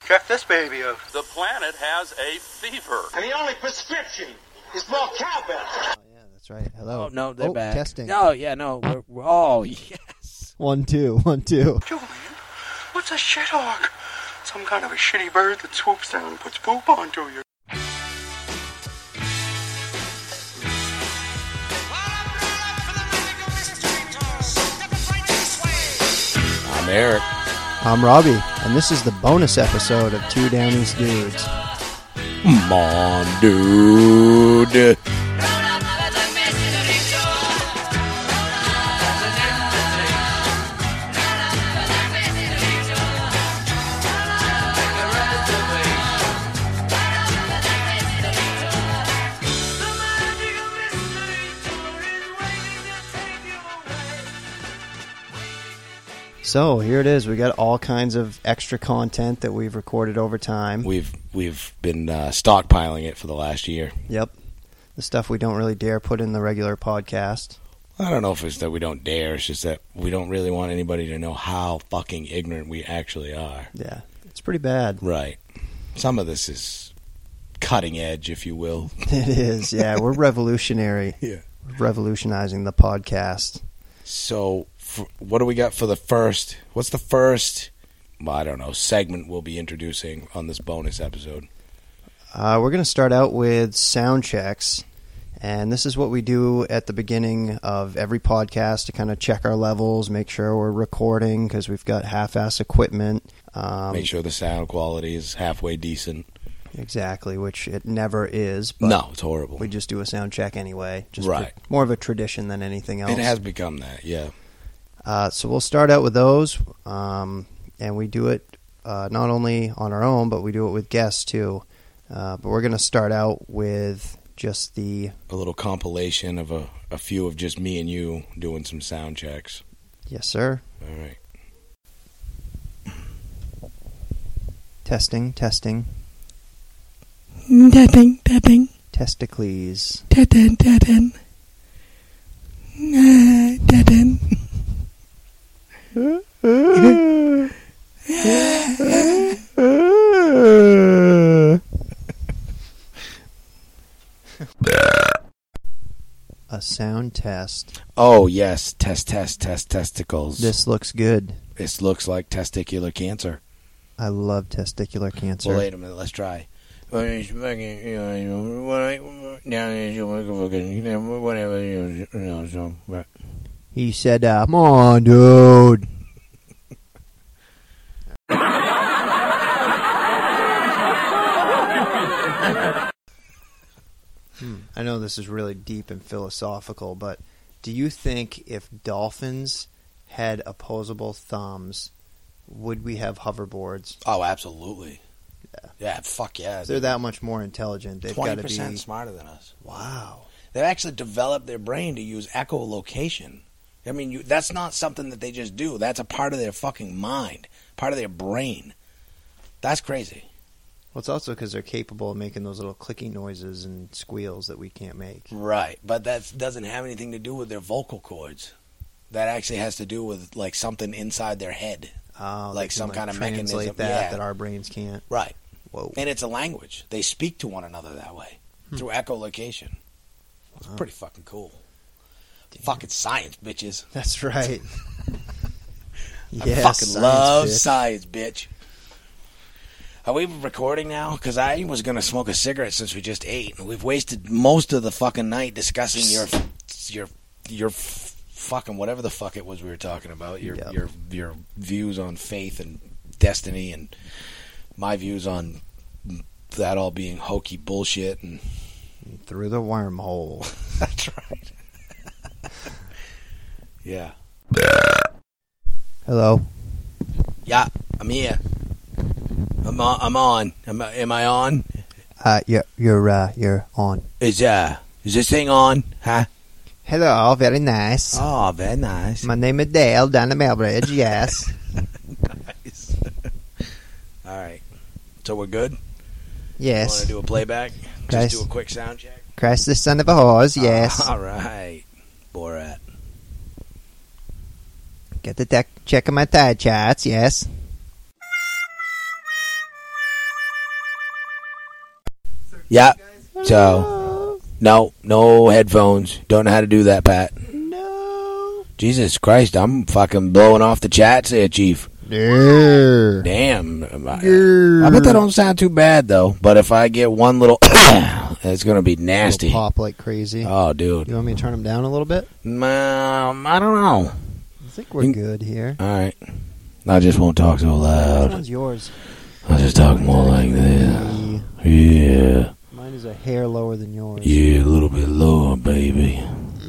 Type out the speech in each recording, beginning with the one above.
Check this baby out. The planet has a fever. And the only prescription is more cowbell. Oh, yeah, that's right. Hello. Oh, no, they're back. Testing. No, yeah, no. Oh, yes. 1, 2, 1, 2. Julian, what's a shithawk? Some kind of a shitty bird that swoops down and puts poop onto you. I'm Eric. I'm Robbie, and this is the bonus episode of Two Down East Dudes. Come on, dude. So here it is. We got all kinds of extra content that we've recorded over time. We've been stockpiling it for the last year. Yep. The stuff we don't really dare put in the regular podcast. I don't know if it's that we don't dare. It's just that we don't really want anybody to know how fucking ignorant we actually are. Yeah. It's pretty bad. Right. Some of this is cutting edge, if you will. It is. Yeah, we're revolutionary. Yeah. We're revolutionizing the podcast. So, what do we got for the first? What's the first, I don't know, segment we'll be introducing on this bonus episode? We're going to start out with sound checks. And this is what we do at the beginning of every podcast to kind of check our levels, make sure we're recording because we've got half-ass equipment. Make sure the sound quality is halfway decent. Exactly, which it never is. But no, it's horrible. We just do a sound check anyway. Just right. More of a tradition than anything else. It has become that, yeah. So we'll start out with those, and we do it not only on our own, but we do it with guests too. But we're going to start out with just a little compilation of a few of just me and you doing some sound checks. Yes, sir. All right. Testing. Testing. Testicles. Testing. A sound test. Oh, yes. Test, testicles. This looks good. This looks like testicular cancer. I love testicular cancer. Well, wait a minute. Let's try. He said, come on, dude. I know this is really deep and philosophical, but do you think if dolphins had opposable thumbs, would we have hoverboards? Oh, absolutely. Yeah. Yeah, fuck yeah. They're that much more intelligent. They've got to be 20% smarter than us. Wow. They've actually developed their brain to use echolocation. I mean, that's not something that they just do. That's a part of their fucking mind, part of their brain. That's crazy. Well, it's also because they're capable of making those little clicky noises and squeals that we can't make. Right, but that doesn't have anything to do with their vocal cords. That actually has to do with like something inside their head. Oh, like some kind of mechanism that our brains can't. Right. Whoa. And it's a language. They speak to one another that way through echolocation. It's pretty fucking cool. Damn. Fucking science, bitches. That's right. I fucking love science, bitch. Are we recording now? Because I was going to smoke a cigarette since we just ate, and we've wasted most of the fucking night discussing your fucking whatever the fuck it was we were talking about. Your views on faith and destiny, and my views on that all being hokey bullshit and through the wormhole. That's right. Yeah. Hello. Yeah, I'm here. I'm on. Am I on? You're on. Is this thing on? Huh? Hello, very nice. Oh, very nice. My name is Dale down the Melbridge, yes. Nice. All right. So we're good? Yes. Want to do a playback? Christ. Just do a quick sound check? Christ the son of a horse, yes. All right. Borat. Get the check of my tire charts, yes. Yeah. So, no headphones. Don't know how to do that, Pat. No. Jesus Christ, I'm fucking blowing off the chats here, Chief. Yeah. Damn. I bet that don't sound too bad, though. But if I get one little... it's going to be nasty. It'll pop like crazy. Oh, dude. You want me to turn them down a little bit? I don't know. I think we're good here. All right. I just won't talk so Which loud. one's yours? I'll just talk more like this. Yeah. Mine is a hair lower than yours. Yeah, a little bit lower, baby.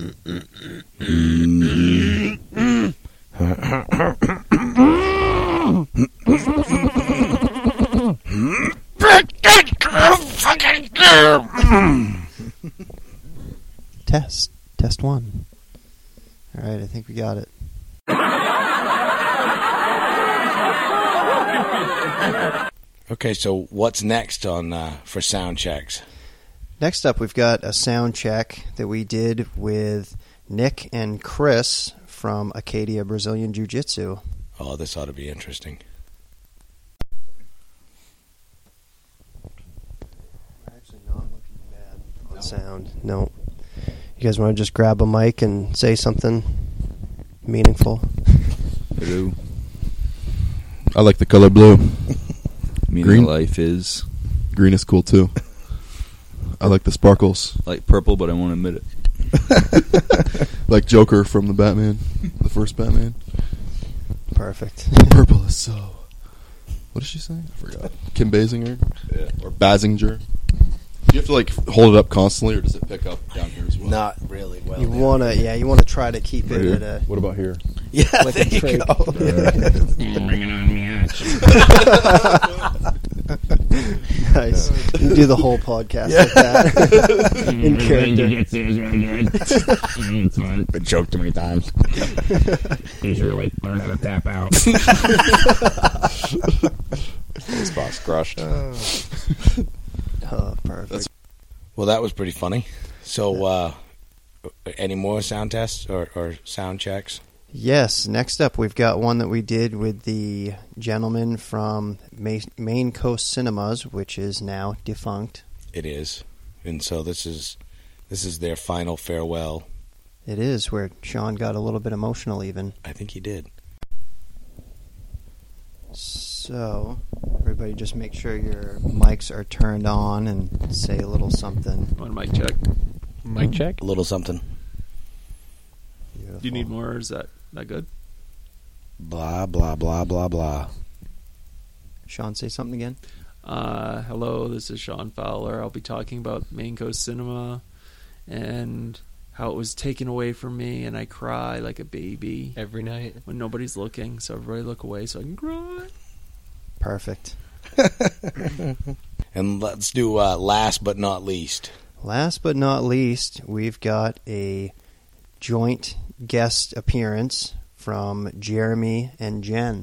Test one. All right, I think we got it. Okay, so what's next on for sound checks? Next up, we've got a sound check that we did with Nick and Chris from Acadia Brazilian Jiu-Jitsu. Oh, this ought to be interesting. We're actually not looking bad on sound. No. You guys want to just grab a mic and say something meaningful? Hello. I like the color blue. Meaning Green? of life is Green is cool too. I like the sparkles. like purple, but I won't admit it. Like Joker from the Batman, the first Batman. Perfect. Purple is so. What did she say? I forgot. Kim Basinger? Yeah. Or Basinger? Do you have to like hold it up constantly, or does it pick up down here as well? Not really well. You wanna try to keep Right it here? at a What about here? Yeah, like there a you trig. go. Bring it on me, Nice. You do the whole podcast like that in character. Jiu-jitsu is really good. It's fun. Been choked too many times. He's really learned how to tap out. This box crushed. Oh, perfect. Well, that was pretty funny. So, any more sound tests or sound checks? Yes. Next up, we've got one that we did with the gentleman from Main Coast Cinemas, which is now defunct. It is, and so this is their final farewell. It is, where Sean got a little bit emotional even. I think he did. So, everybody just make sure your mics are turned on and say a little something. One mic check. Mic check. A little something. Beautiful. Do you need more, or is that good? Blah blah blah blah blah. Sean, say something again. Hello, this is Sean Fowler. I'll be talking about Main Coast Cinema and how it was taken away from me, and I cry like a baby Every night. when nobody's looking, so everybody look away so I can cry. Perfect. And let's do last but not least. Last but not least, we've got a joint guest appearance from Jeremy and Jen.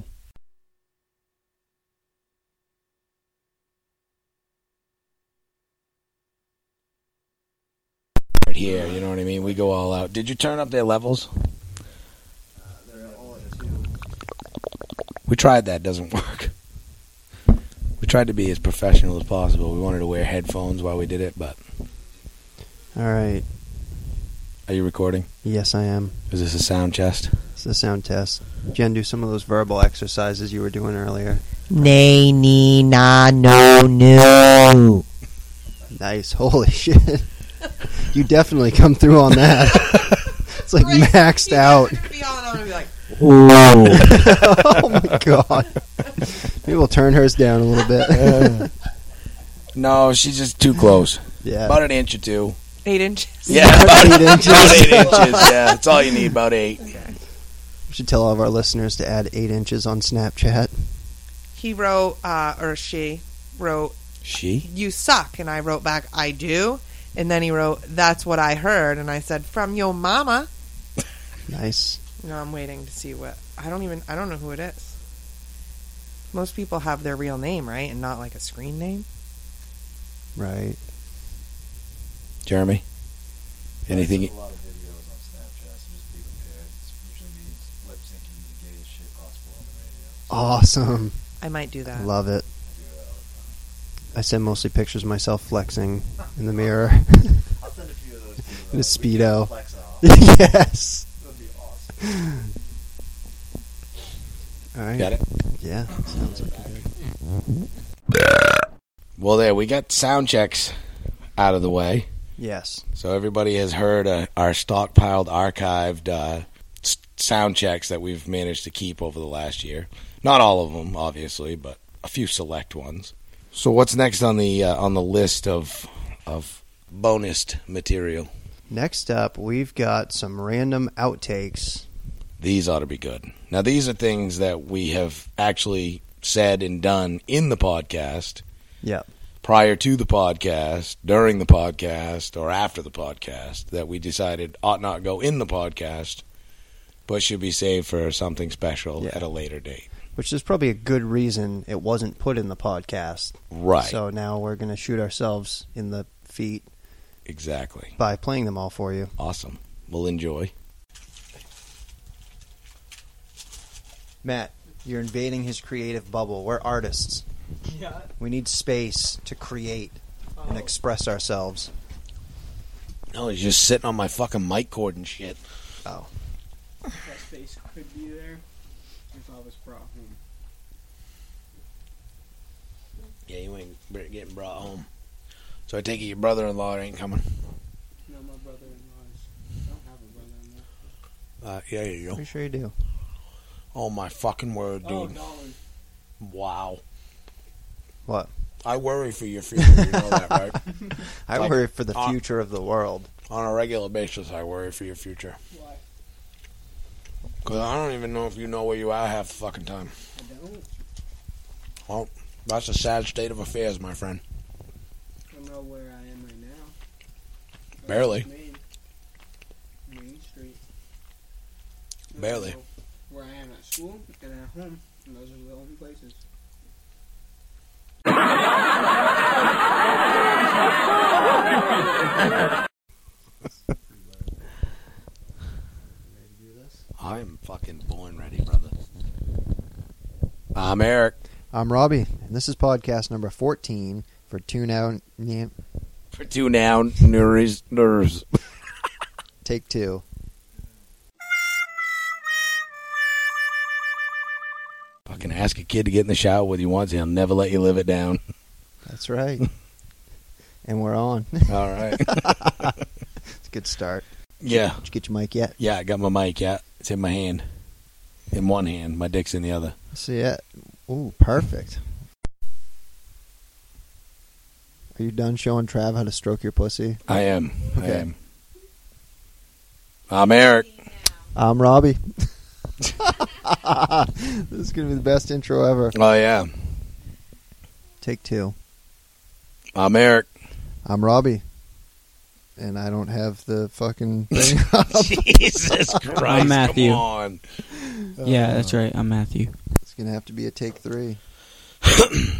Right here, you know what I mean? We go all out. Did you turn up their levels? We tried that. Doesn't work. We tried to be as professional as possible. We wanted to wear headphones while we did it, but... All right. Are you recording? Yes, I am. Is this a sound chest? It's a sound test. Jen, do some of those verbal exercises you were doing earlier. Nay, nee, na, no, no. Nice. Holy shit. You definitely come through on that. It's like maxed out. Oh my god. Maybe we'll turn hers down a little bit. No, she's just too close. Yeah. About an inch or two. 8 inches. Yeah, about 8 inches. About 8 inches, yeah. That's all you need, about 8. We should tell all of our listeners to add 8 inches on Snapchat. He wrote, or she wrote, She? "You suck," and I wrote back, "I do." And then he wrote, "That's what I heard," and I said, "From your mama." Nice. No, I'm waiting to see what. I don't know who it is. Most people have their real name, right, and not like a screen name. Right. Jeremy? Anything? A lot of videos on Snapchat, so just be prepared. It usually means lip syncing the gayest shit possible on the radio. Awesome. I might do that. Love it. I do that all the time. I send mostly pictures of myself flexing in the mirror. I'll send a few of those to you. In a Speedo. Flex off. Yes. That would be awesome. All right. Got it? Yeah. Sounds like good. Well, there, we got sound checks out of the way. Yes. So everybody has heard our stockpiled, archived sound checks that we've managed to keep over the last year. Not all of them, obviously, but a few select ones. So what's next on the list of bonus material? Next up, we've got some random outtakes. These ought to be good. Now, these are things that we have actually said and done in the podcast. Yep. Prior to the podcast, during the podcast, or after the podcast, that we decided ought not go in the podcast, but should be saved for something special at a later date. Which is probably a good reason it wasn't put in the podcast. Right. So now we're going to shoot ourselves in the feet. Exactly. By playing them all for you. Awesome. We'll enjoy. Matt, you're invading his creative bubble. We're artists. Yeah. We need space to create and express ourselves. No, he's just sitting on my fucking mic cord and shit. Oh. That space could be there if I was brought home. Yeah, you ain't getting brought home. So I take it your brother-in-law ain't coming? No, my brother-in-law I don't have a brother-in-law. Yeah, you go. Pretty sure you do. Oh, my fucking word, dude. Oh, darling. Wow. What? I worry for your future, you know that, right? I worry for the future of the world. On a regular basis, I worry for your future. Why? Because I don't even know if you know where you are half the fucking time. I don't. Well, that's a sad state of affairs, my friend. I know where I am right now. Barely. Main Street. Barely. I know where I am at school and at home, and those are the only places. I'm fucking born ready, brother. I'm Eric. I'm Robbie, and this is podcast number 14 for Two Now. For Two Now Nerds. Take two. Fucking ask a kid to get in the shower with you once, he'll never let you live it down. That's right. And we're on. All right. It's a good start. Yeah. Did you get your mic yet? Yeah, I got my mic, yeah. It's in my hand. In one hand. My dick's in the other. See it? Ooh, perfect. Are you done showing Trav how to stroke your pussy? I am. Okay. I am. I'm Eric. I'm Robbie. This is going to be the best intro ever. Oh, yeah. Take two. I'm Eric. I'm Robbie. And I don't have the fucking thing up. Jesus Christ. I'm Matthew. Come on. Yeah, that's right. I'm Matthew. It's going to have to be a take three. Can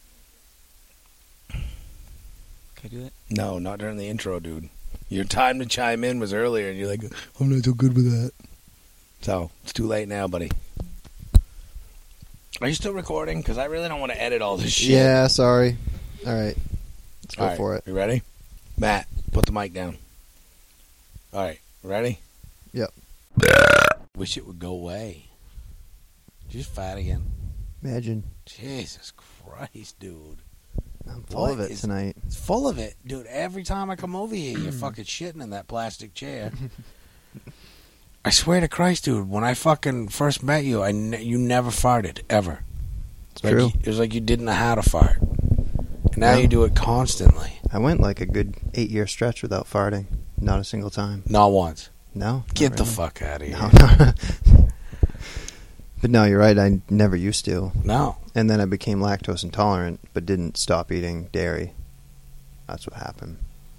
I do it? No, not during the intro, dude. Your time to chime in was earlier, and you're like, I'm not so good with that. So, it's too late now, buddy. Are you still recording? Because I really don't want to edit all this shit. Yeah, sorry. All right. Let's go All right, for it. You ready? Matt, put the mic down. All right, ready? Yep. Wish it would go away. Just fat again. Imagine. Jesus Christ, dude. I'm full of it tonight. It's full of it. Dude, every time I come over here, you're fucking shitting in that plastic chair. I swear to Christ, dude, when I fucking first met you, you never farted, ever. It's true. It was like you didn't know how to fart. And now you do it constantly. I went like a good 8-year stretch without farting. Not a single time. Not once. No. Get the fuck out of here. No. But no, you're right. I never used to. No. And then I became lactose intolerant, but didn't stop eating dairy. That's what happened.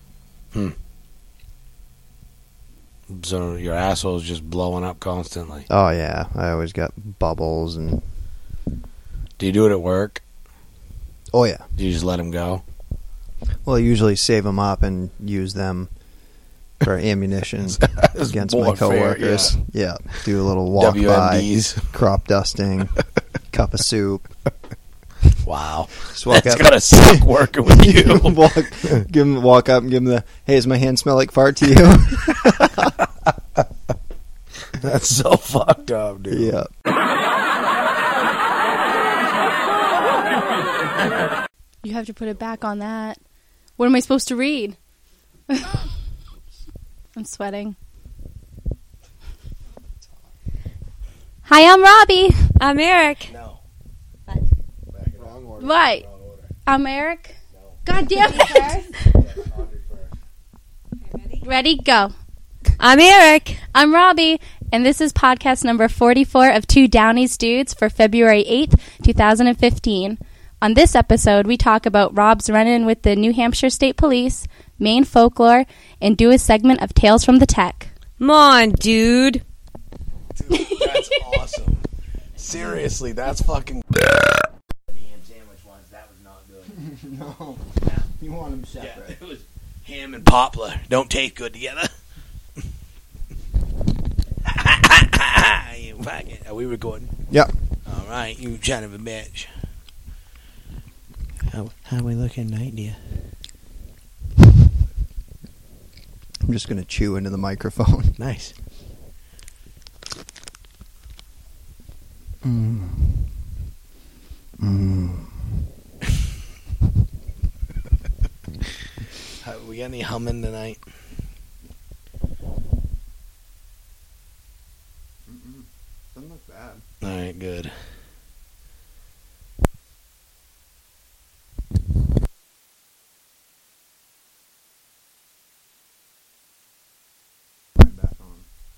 So your asshole's just blowing up constantly. Oh, yeah. I always got bubbles and... Do you do it at work? Oh, yeah. Do you just let them go? Well, I usually save them up and use them for ammunition against my coworkers. Yeah. Do a little walk WMDs. by, crop dusting, cup of soup. Wow. Just walk That's up. gotta suck working with you. walk up and give him the, hey, does my hand smell like fart to you? That's so fucked up, dude. Yeah. You have to put it back on that. What am I supposed to read? I'm sweating. Hi, I'm Robbie. I'm Eric. No. Wrong order. What? I'm Eric. No. God damn it. Ready? Go. I'm Eric. I'm Robbie. And this is podcast number 44 of Two Downies Dudes for February 8th, 2015. On this episode, we talk about Rob's run-in with the New Hampshire State Police, Maine folklore, and do a segment of Tales from the Tech. Come on, dude. Dude, that's awesome. Seriously, that's fucking... ham sandwich ones, that was not good. No. You want them separate. Yeah, it was ham and poplar. Don't taste good together. You fucking... Are we recording? Yep. All right, you son of a bitch. How we looking tonight, dear? I'm just going to chew into the microphone. Nice. We got any humming tonight? Doesn't look bad. All right, good. Back on.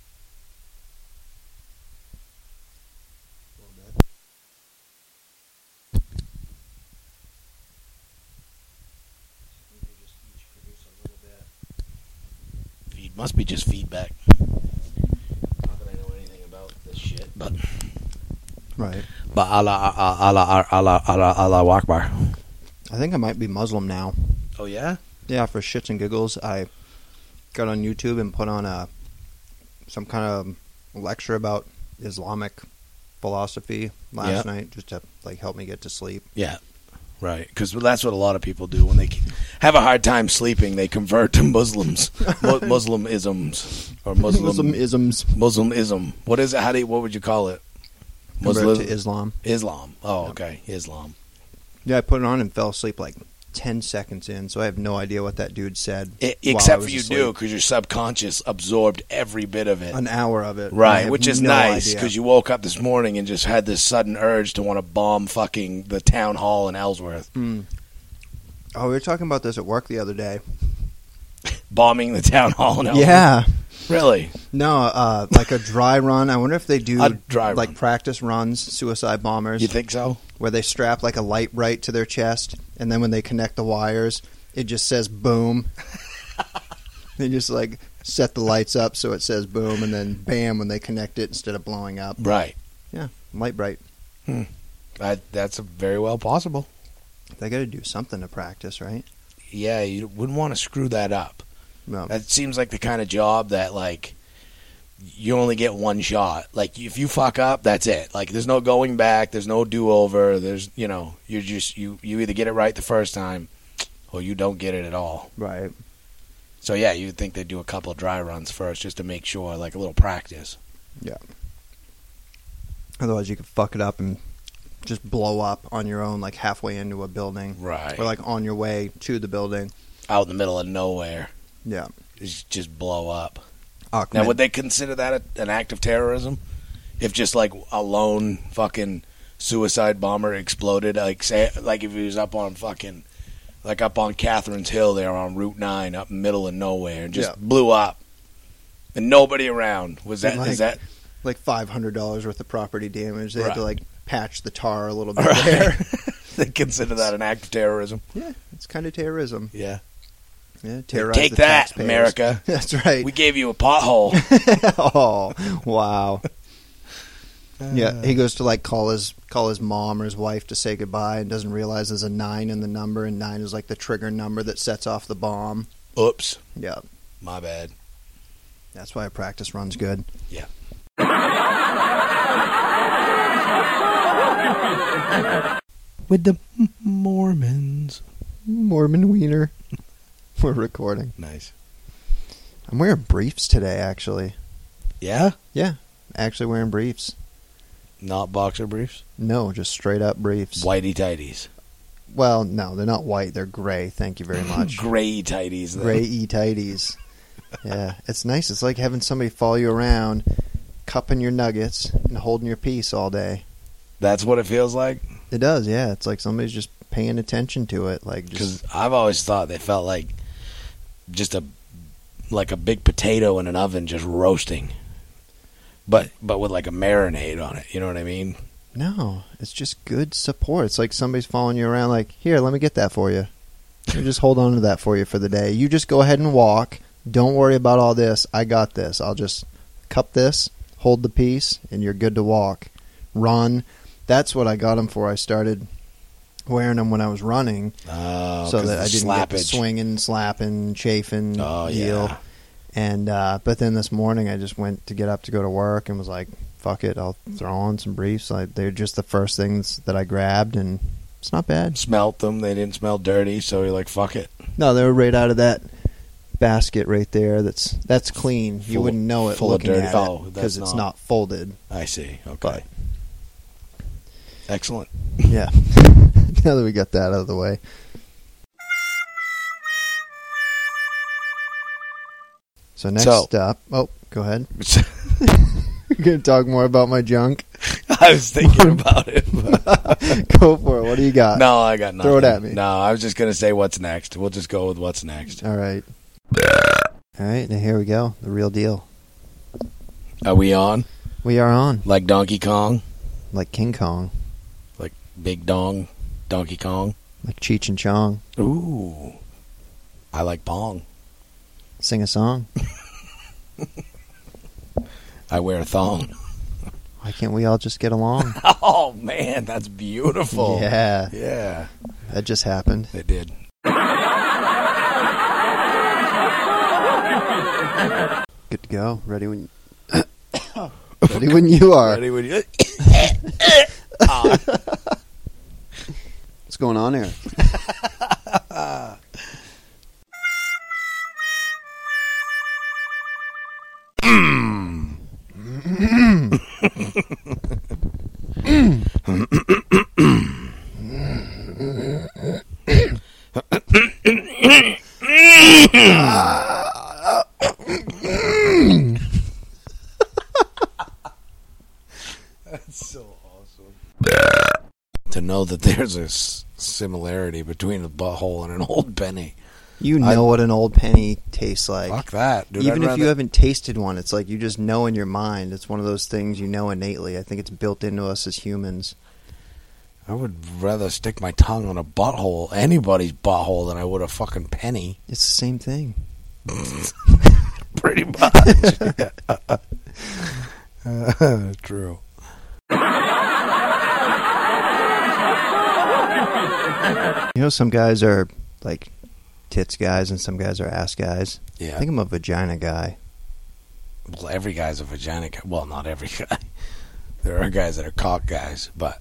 A little bit. Must be just feedback. Not that I know anything about this shit, but Right. But Allah Akbar. I think I might be Muslim now. Oh yeah? Yeah, for shits and giggles, I got on YouTube and put on some kind of lecture about Islamic philosophy last night, just to help me get to sleep. Yeah, right. Because that's what a lot of people do when they have a hard time sleeping. They convert to Muslims, Muslim-isms, or Muslim-ism. What is it? What would you call it? Convert to Islam. Islam. Oh, okay. Islam. Yeah, I put it on and fell asleep like 10 seconds in, so I have no idea what that dude said. Except for you do, because your subconscious absorbed every bit of it. An hour of it. Right, which is nice, because you woke up this morning and just had this sudden urge to want to bomb fucking the town hall in Ellsworth. Oh, we were talking about this at work the other day. Bombing the town hall in Ellsworth? Yeah. Really? No, like a dry run. I wonder if they do dry practice runs, suicide bombers. You think so? Where they strap like a light bright to their chest, and then when they connect the wires, it just says boom. They just set the lights up so it says boom, and then bam when they connect it instead of blowing up. Right. Yeah, light bright. That's very well possible. They got to do something to practice, right? Yeah, you wouldn't want to screw that up. No. That seems like the kind of job that, you only get one shot. If you fuck up, that's it. There's no going back. There's no do-over. There's, you either get it right the first time or you don't get it at all. Right. So, yeah, you'd think they'd do a couple of dry runs first just to make sure, a little practice. Yeah. Otherwise, you could fuck it up and just blow up on your own, halfway into a building. Right. Or, on your way to the building. Out in the middle of nowhere. Yeah. Just blow up. Oh, now, would they consider that an act of terrorism? If just, a lone fucking suicide bomber exploded? If he was up on fucking... up on Catherine's Hill there on Route 9, up in the middle of nowhere, and just blew up. And nobody around. Is that... $500 worth of property damage. They had to, patch the tar a little bit right. there. They consider that an act of terrorism? Yeah, it's kind of terrorism. Yeah. Yeah, terrorize Take the that, taxpayers. America. That's right. We gave you a pothole. Oh, wow. Yeah, he goes to call his mom or his wife to say goodbye and doesn't realize there's a 9 in the number, and 9 is the trigger number that sets off the bomb. Oops. Yeah. My bad. That's why a practice run's good. Yeah. With the Mormons. Mormon wiener. We're recording. Nice. I'm wearing briefs today, actually. Yeah? Yeah, actually wearing briefs. Not boxer briefs? No, just straight up briefs. Whitey tighties. Well, no, they're not white. They're gray. Thank you very much. Gray tighties. Then. Gray tighties. Yeah, it's nice. It's like having somebody follow you around, cupping your nuggets and holding your peace all day. That's what it feels like? It does, yeah. It's like somebody's just paying attention to it. Like, because I've always thought they felt like just a big potato in an oven just roasting. But with like a marinade on it. You know what I mean? No, it's just good support. It's like somebody's following you around like, here, let me get that for you. Let me just hold on to that for you for the day. You just go ahead and walk. Don't worry about all this. I got this. I'll just cup this, hold the piece, and you're good to walk. Run. That's what I got them for. I started wearing them when I was running so that I didn't get the swinging, slapping, chafing deal. Yeah. And but then this morning I just went to get up to go to work and was like, fuck it, I'll throw on some briefs. They're just the first things that I grabbed, and it's not bad. Smelt them. They didn't smell dirty, so you're like, fuck it. No, they were right out of that basket right there. That's clean. You wouldn't know it looking at it because it's not folded. I see. Okay. Excellent. Yeah. Now that we got that out of the way. So next up... Oh, go ahead. You're going to talk more about my junk? I was thinking about it. Go for it. What do you got? No, I got nothing. Throw it at me. No, I was just going to say what's next. We'll just go with what's next. All right. All right, now here we go. The real deal. Are we on? We are on. Like Donkey Kong? Like King Kong. Like Big Dong, Donkey Kong? Like Cheech and Chong. Ooh. I like Pong. Sing a song. I wear a thong. Why can't we all just get along? Oh, man, that's beautiful. Yeah. Yeah. That just happened. It did. Good to go. Ready when... Ready when you are. Ready when you... What's going on here? That's so awesome. To know that there's a similarity between a butthole and an old penny. You know what an old penny tastes like. Fuck that. Dude, even if you haven't tasted one, it's like you just know in your mind. It's one of those things you know innately. I think it's built into us as humans. I would rather stick my tongue on a butthole, anybody's butthole, than I would a fucking penny. It's the same thing. Pretty much. True. You know, some guys are like tits guys and some guys are ass guys. Yeah. I think I'm a vagina guy. Well, every guy's a vagina guy. Well, not every guy. There are guys that are cock guys, but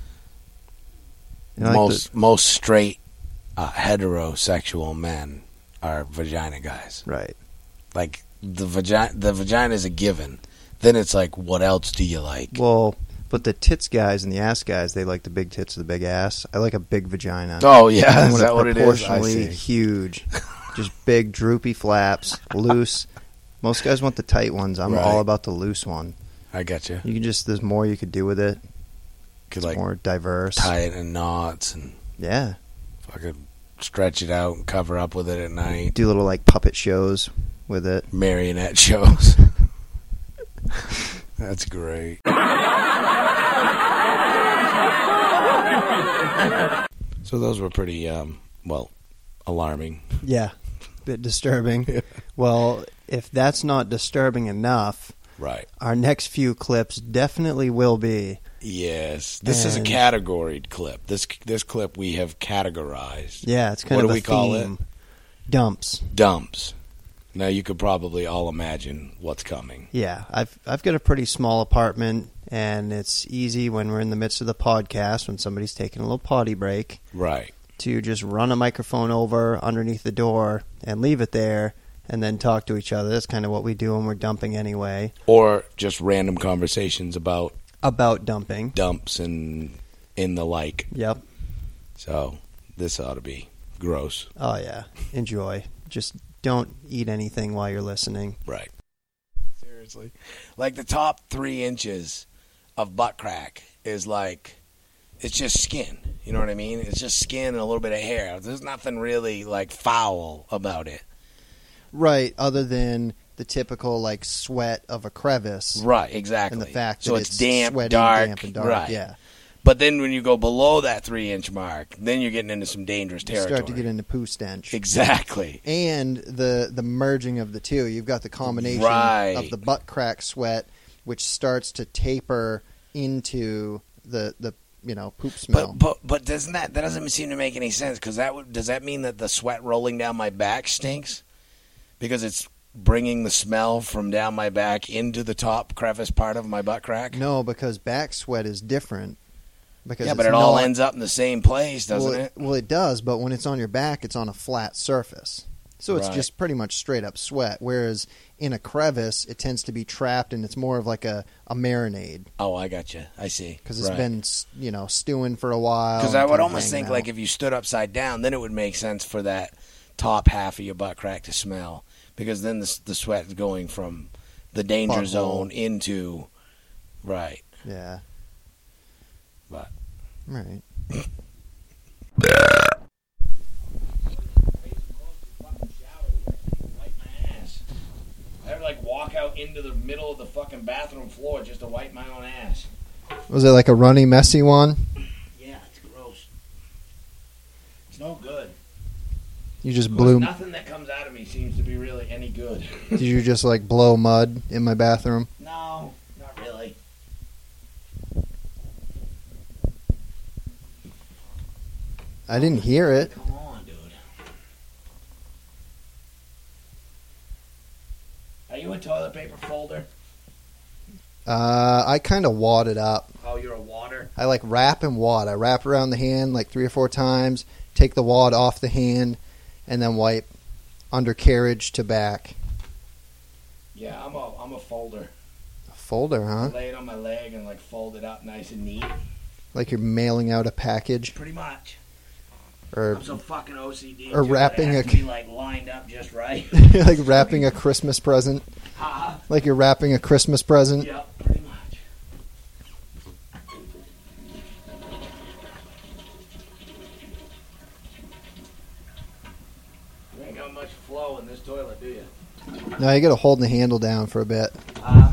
you know, most straight heterosexual men are vagina guys. Right. Like the vagina is a given. Then it's like, what else do you like? Well, but the tits guys and the ass guys, they like the big tits or the big ass. I like a big vagina. Oh, yeah. Is that what it is? Proportionally huge. Just big, droopy flaps, loose. Most guys want the tight ones. I'm all about the loose one. I get you. You can just, there's more you could do with it. Could it's like more diverse. Tie it in knots and fucking stretch it out and cover up with it at night. Do little like puppet shows with it. Marionette shows. That's great. So those were pretty, alarming. Yeah, bit disturbing. Yeah. Well, if that's not disturbing enough, right? Our next few clips definitely will be. Yes, this is a categoried clip. This clip we have categorized. Yeah, it's kind of a theme. Call it? Dumps. Dumps. Now you could probably all imagine what's coming. Yeah, I've got a pretty small apartment, and it's easy when we're in the midst of the podcast, when somebody's taking a little potty break, right, to just run a microphone over underneath the door and leave it there, and then talk to each other. That's kind of what we do when we're dumping anyway. Or just random conversations about dumping, dumps, and in the like. Yep. So this ought to be gross. Oh yeah, enjoy. Just don't eat anything while you're listening. Right. Seriously. Like the top 3 inches of butt crack is like, it's just skin. You know what I mean? It's just skin and a little bit of hair. There's nothing really like foul about it. Right, other than the typical like sweat of a crevice. Right, exactly. And the fact so that it's damp, sweaty, dark, and dark. right. Yeah. But then when you go below that 3-inch mark, then you're getting into some dangerous territory. You start to get into poo stench. Exactly. And the merging of the two. You've got the combination of the butt crack sweat, which starts to taper into the poop smell. But doesn't that doesn't seem to make any sense? Because does that mean that the sweat rolling down my back stinks? Because it's bringing the smell from down my back into the top crevice part of my butt crack? No, because back sweat is different. Because but it all ends up in the same place, doesn't it? Well, it does, but when it's on your back, it's on a flat surface. So it's just pretty much straight up sweat, whereas in a crevice, it tends to be trapped, and it's more of like a marinade. Oh, I got you. I see. Because it's been, stewing for a while. Because I would almost think like if you stood upside down, then it would make sense for that top half of your butt crack to smell. Because then the sweat is going from the danger zone into... Right. Yeah. But... Right. I ever walk out into the middle of the fucking bathroom floor just to wipe my own ass. Was it like a runny, messy one? Yeah, it's gross. It's no good. You just blew... Nothing that comes out of me seems to be really any good. Did you just blow mud in my bathroom? No, not really. I didn't hear it. Come on, dude. Are you a toilet paper folder? I kind of wad it up. Oh, you're a water? I wrap and wad. I wrap around the hand 3 or 4 times, take the wad off the hand, and then wipe undercarriage to back. Yeah, I'm a folder. A folder, huh? I lay it on my leg and fold it up nice and neat. Like you're mailing out a package? Pretty much. Or, I'm so fucking OCD. Or wrapping to be lined up just right. Like wrapping a Christmas present? Like you're wrapping a Christmas present? Yep, pretty much. You ain't got much flow in this toilet, do you? No, you got to hold the handle down for a bit. Are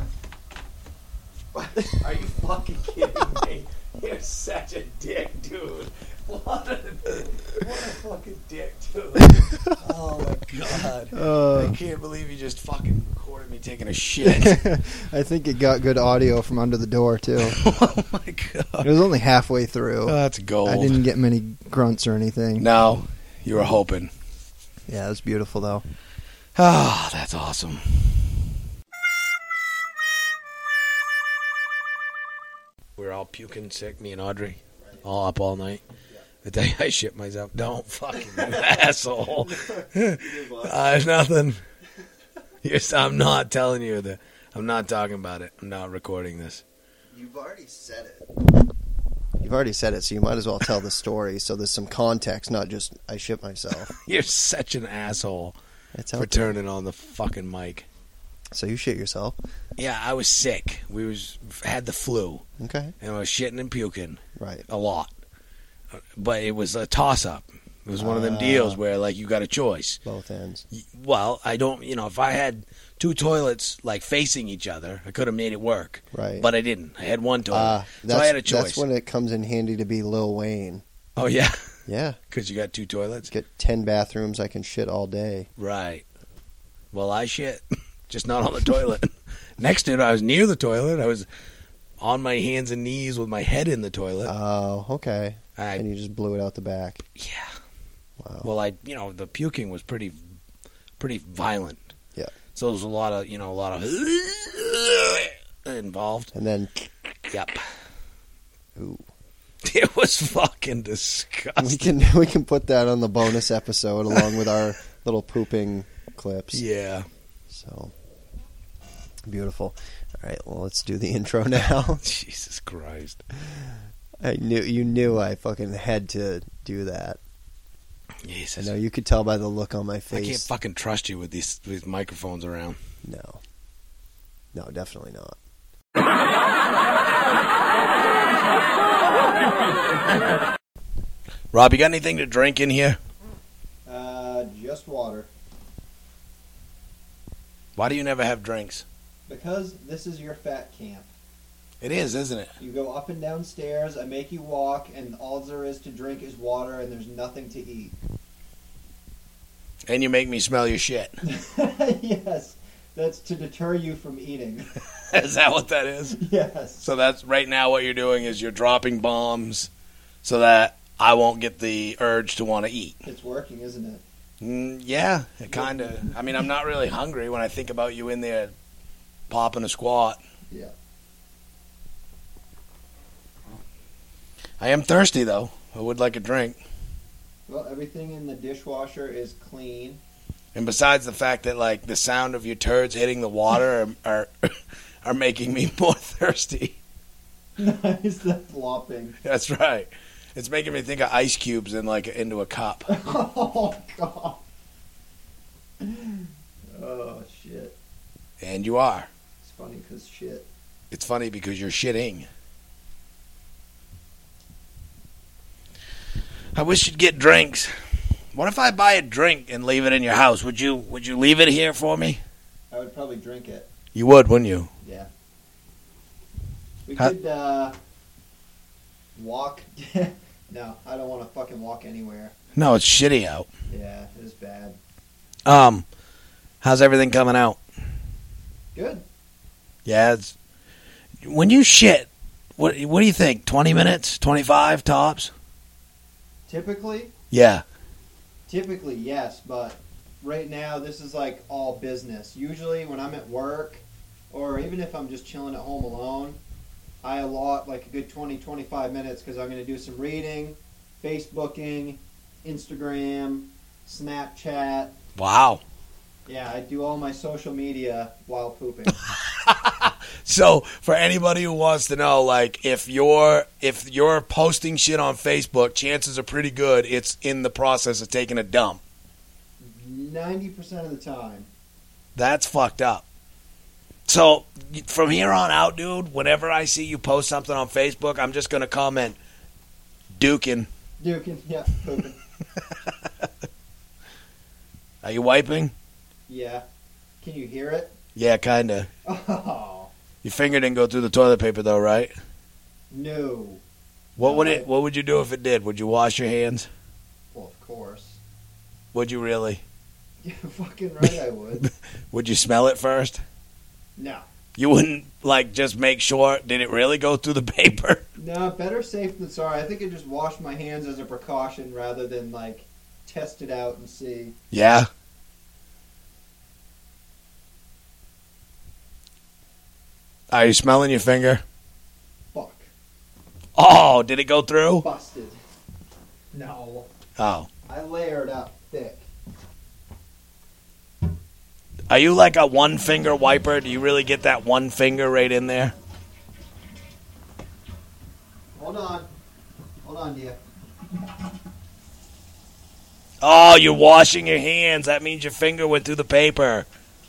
you fucking kidding me? You're such a dick, dude. What a fucking dick, dude. Oh, my God. I can't believe you just fucking recorded me taking a shit. I think it got good audio from under the door, too. Oh, my God. It was only halfway through. Oh, that's gold. I didn't get many grunts or anything. No, you were hoping. Yeah, it was beautiful, though. Oh, that's awesome. We were all puking sick, me and Audrey. All up all night. I tell you, I shit myself. Don't fucking asshole. Nothing. I'm not telling you that. I'm not talking about it. I'm not recording this. You've already said it. You've already said it, so you might as well tell the story so there's some context, not just I shit myself. You're such an asshole for turning on the fucking mic. So you shit yourself? Yeah, I was sick. Had the flu. Okay. And I was shitting and puking. Right. A lot. But it was a toss-up. It was one of them deals where, you got a choice. Both ends. Well, I don't, if I had 2 toilets, facing each other, I could have made it work. Right. But I didn't. I had 1 toilet. So I had a choice. That's when it comes in handy to be Lil Wayne. Oh, yeah? Yeah. Because you got 2 toilets? Get 10 bathrooms, I can shit all day. Right. Well, I shit. Just not on the toilet. Next to it, I was near the toilet. I was on my hands and knees with my head in the toilet. Oh, okay. And you just blew it out the back. Yeah. Wow. Well, the puking was pretty violent. So there's a lot of involved. And then, yep. Ooh. It was fucking disgusting. We can put that on the bonus episode along with our little pooping clips. Yeah. So beautiful. All right, well, let's do the intro now. Jesus Christ. You knew I fucking had to do that. Jesus. I know you could tell by the look on my face. I can't fucking trust you with these microphones around. No, definitely not. Rob, you got anything to drink in here? Just water. Why do you never have drinks? Because this is your fat camp. It is, isn't it? You go up and down stairs, I make you walk, and all there is to drink is water, and there's nothing to eat. And you make me smell your shit. Yes, that's to deter you from eating. Is that what that is? Yes. So that's right now what you're doing is you're dropping bombs so that I won't get the urge to want to eat. It's working, isn't it? Yeah, it kind of. I mean, I'm not really hungry when I think about you in there popping a squat. Yeah. I am thirsty, though. I would like a drink. Well, everything in the dishwasher is clean. And besides the fact that, like, the sound of your turds hitting the water are making me more thirsty. Nice, the flopping. That's right. It's making me think of ice cubes into a cup. Oh, God. Oh, shit. And you are. It's funny because shit. It's funny because you're shitting. I wish you'd get drinks. What if I buy a drink and leave it in your house? Would you leave it here for me? I would probably drink it. You would, wouldn't you? Yeah. We could walk. No, I don't want to fucking walk anywhere. No, it's shitty out. Yeah, it is bad. How's everything coming out? Good. Yeah, when you shit, what do you think? 20 minutes? 25 tops? Typically? Yeah. Typically, yes, but right now this is like all business. Usually when I'm at work or even if I'm just chilling at home alone, I allot like a good 20-25 minutes because I'm going to do some reading, Facebooking, Instagram, Snapchat. Wow. Yeah, I do all my social media while pooping. So, for anybody who wants to know, like, if you're posting shit on Facebook, chances are pretty good it's in the process of taking a dump. 90% of the time. That's fucked up. So, from here on out, dude, whenever I see you post something on Facebook, I'm just going to comment, duking. Duking, yeah, pooping. Are you wiping? Yeah. Can you hear it? Yeah, kind of. Oh. Your finger didn't go through the toilet paper, though, right? No. What would you do if it did? Would you wash your hands? Well, of course. Would you really? You're fucking right, I would. Would you smell it first? No. You wouldn't, like, just make sure, did it really go through the paper? No, better safe than sorry. I think I just wash my hands as a precaution rather than, like, test it out and see. Yeah? Are you smelling your finger? Fuck. Oh, did it go through? Busted. No. Oh. I layered up thick. Are you like a one-finger wiper? Do you really get that one finger right in there? Hold on. Hold on, dear. Oh, you're washing your hands. That means your finger went through the paper.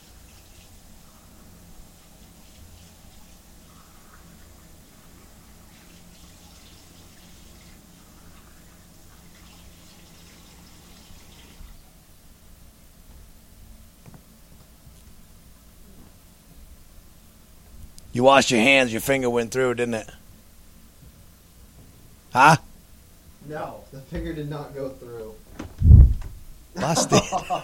You washed your hands, your finger went through, didn't it? Huh? No, the finger did not go through. Busted.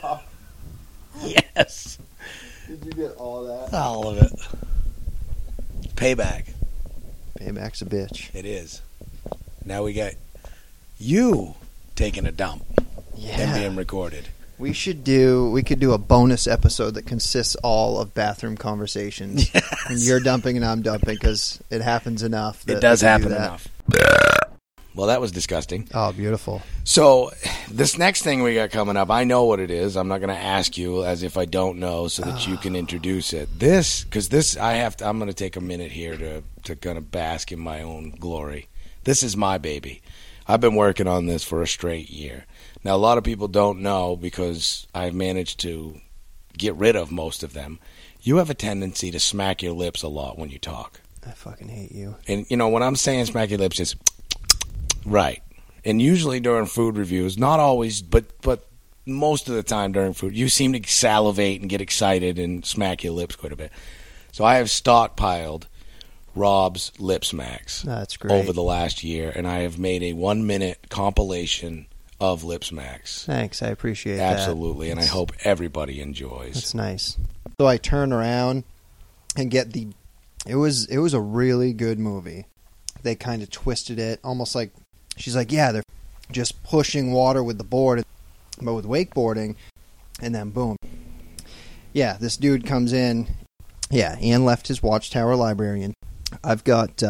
Yes. Did you get all that? All of it. Payback. Payback's a bitch. It is. Now we got you taking a dump and being recorded. We could do a bonus episode that consists all of bathroom conversations. Yes. And you're dumping and I'm dumping because it happens enough. It does happen enough. Well, that was disgusting. Oh, beautiful. So this next thing we got coming up, I know what it is. I'm not going to ask you as if I don't know so that you can introduce it. I'm going to take a minute here to kind of bask in my own glory. This is my baby. I've been working on this for a straight year. Now, a lot of people don't know because I've managed to get rid of most of them. You have a tendency to smack your lips a lot when you talk. I fucking hate you. And, when I'm saying smack your lips, it's right. And usually during food reviews, not always, but most of the time during food, you seem to salivate and get excited and smack your lips quite a bit. So I have stockpiled Rob's lip smacks That's great. over the last year, and I have made a 1-minute compilation of lip smacks. Thanks, I appreciate that. Absolutely, and I hope everybody enjoys. That's nice. So I turn around and get it was a really good movie. They kind of twisted it, almost like, she's like, yeah, they're just pushing water with the board, but with wakeboarding, and then boom. Yeah, this dude comes in. Yeah, Ian left his Watchtower librarian. I've got,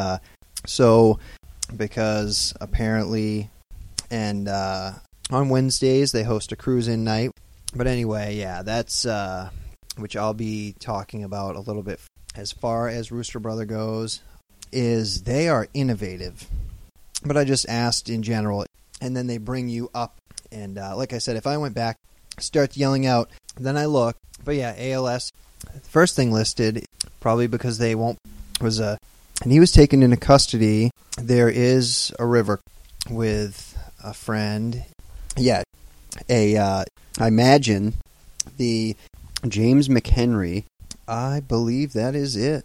because apparently, and on Wednesdays they host a cruise-in night. But anyway, yeah, that's, which I'll be talking about a little bit as far as Rooster Brother goes, is they are innovative. But I just asked in general, and then they bring you up. And like I said, if I went back, start yelling out, then I look. But yeah, ALS, first thing listed, probably because they won't, and he was taken into custody. There is a river with a friend. Yeah, I imagine the James McHenry. I believe that is it.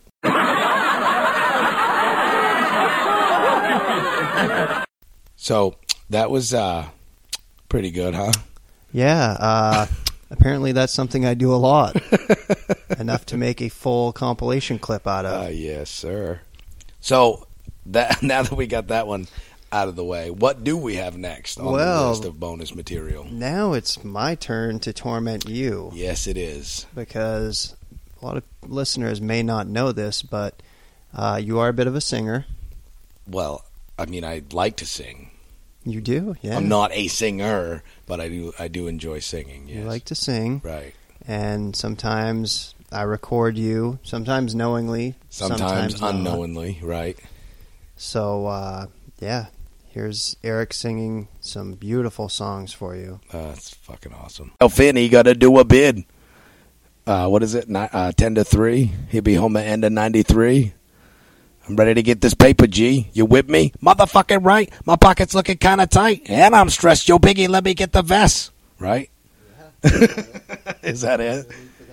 So that was pretty good, huh? Yeah, apparently that's something I do a lot. Enough to make a full compilation clip out of. Yes, sir. So now that we got that one out of the way, what do we have next on the list of bonus material? Now it's my turn to torment you. Yes, it is. Because a lot of listeners may not know this, but you are a bit of a singer. Well, I mean, I like to sing. You do? Yeah. I'm not a singer, but I do enjoy singing, yes. You like to sing. Right. And sometimes I record you, sometimes knowingly, sometimes unknowingly, right. So, yeah, here's Eric singing some beautiful songs for you. That's fucking awesome. Oh, Finn, he got to do a bid. What is it? 10-3. He'll be home at end of 93. I'm ready to get this paper, G. You with me? Motherfucking right. My pocket's looking kind of tight. And I'm stressed. Yo, Biggie, let me get the vest. Right? Yeah. Is that it?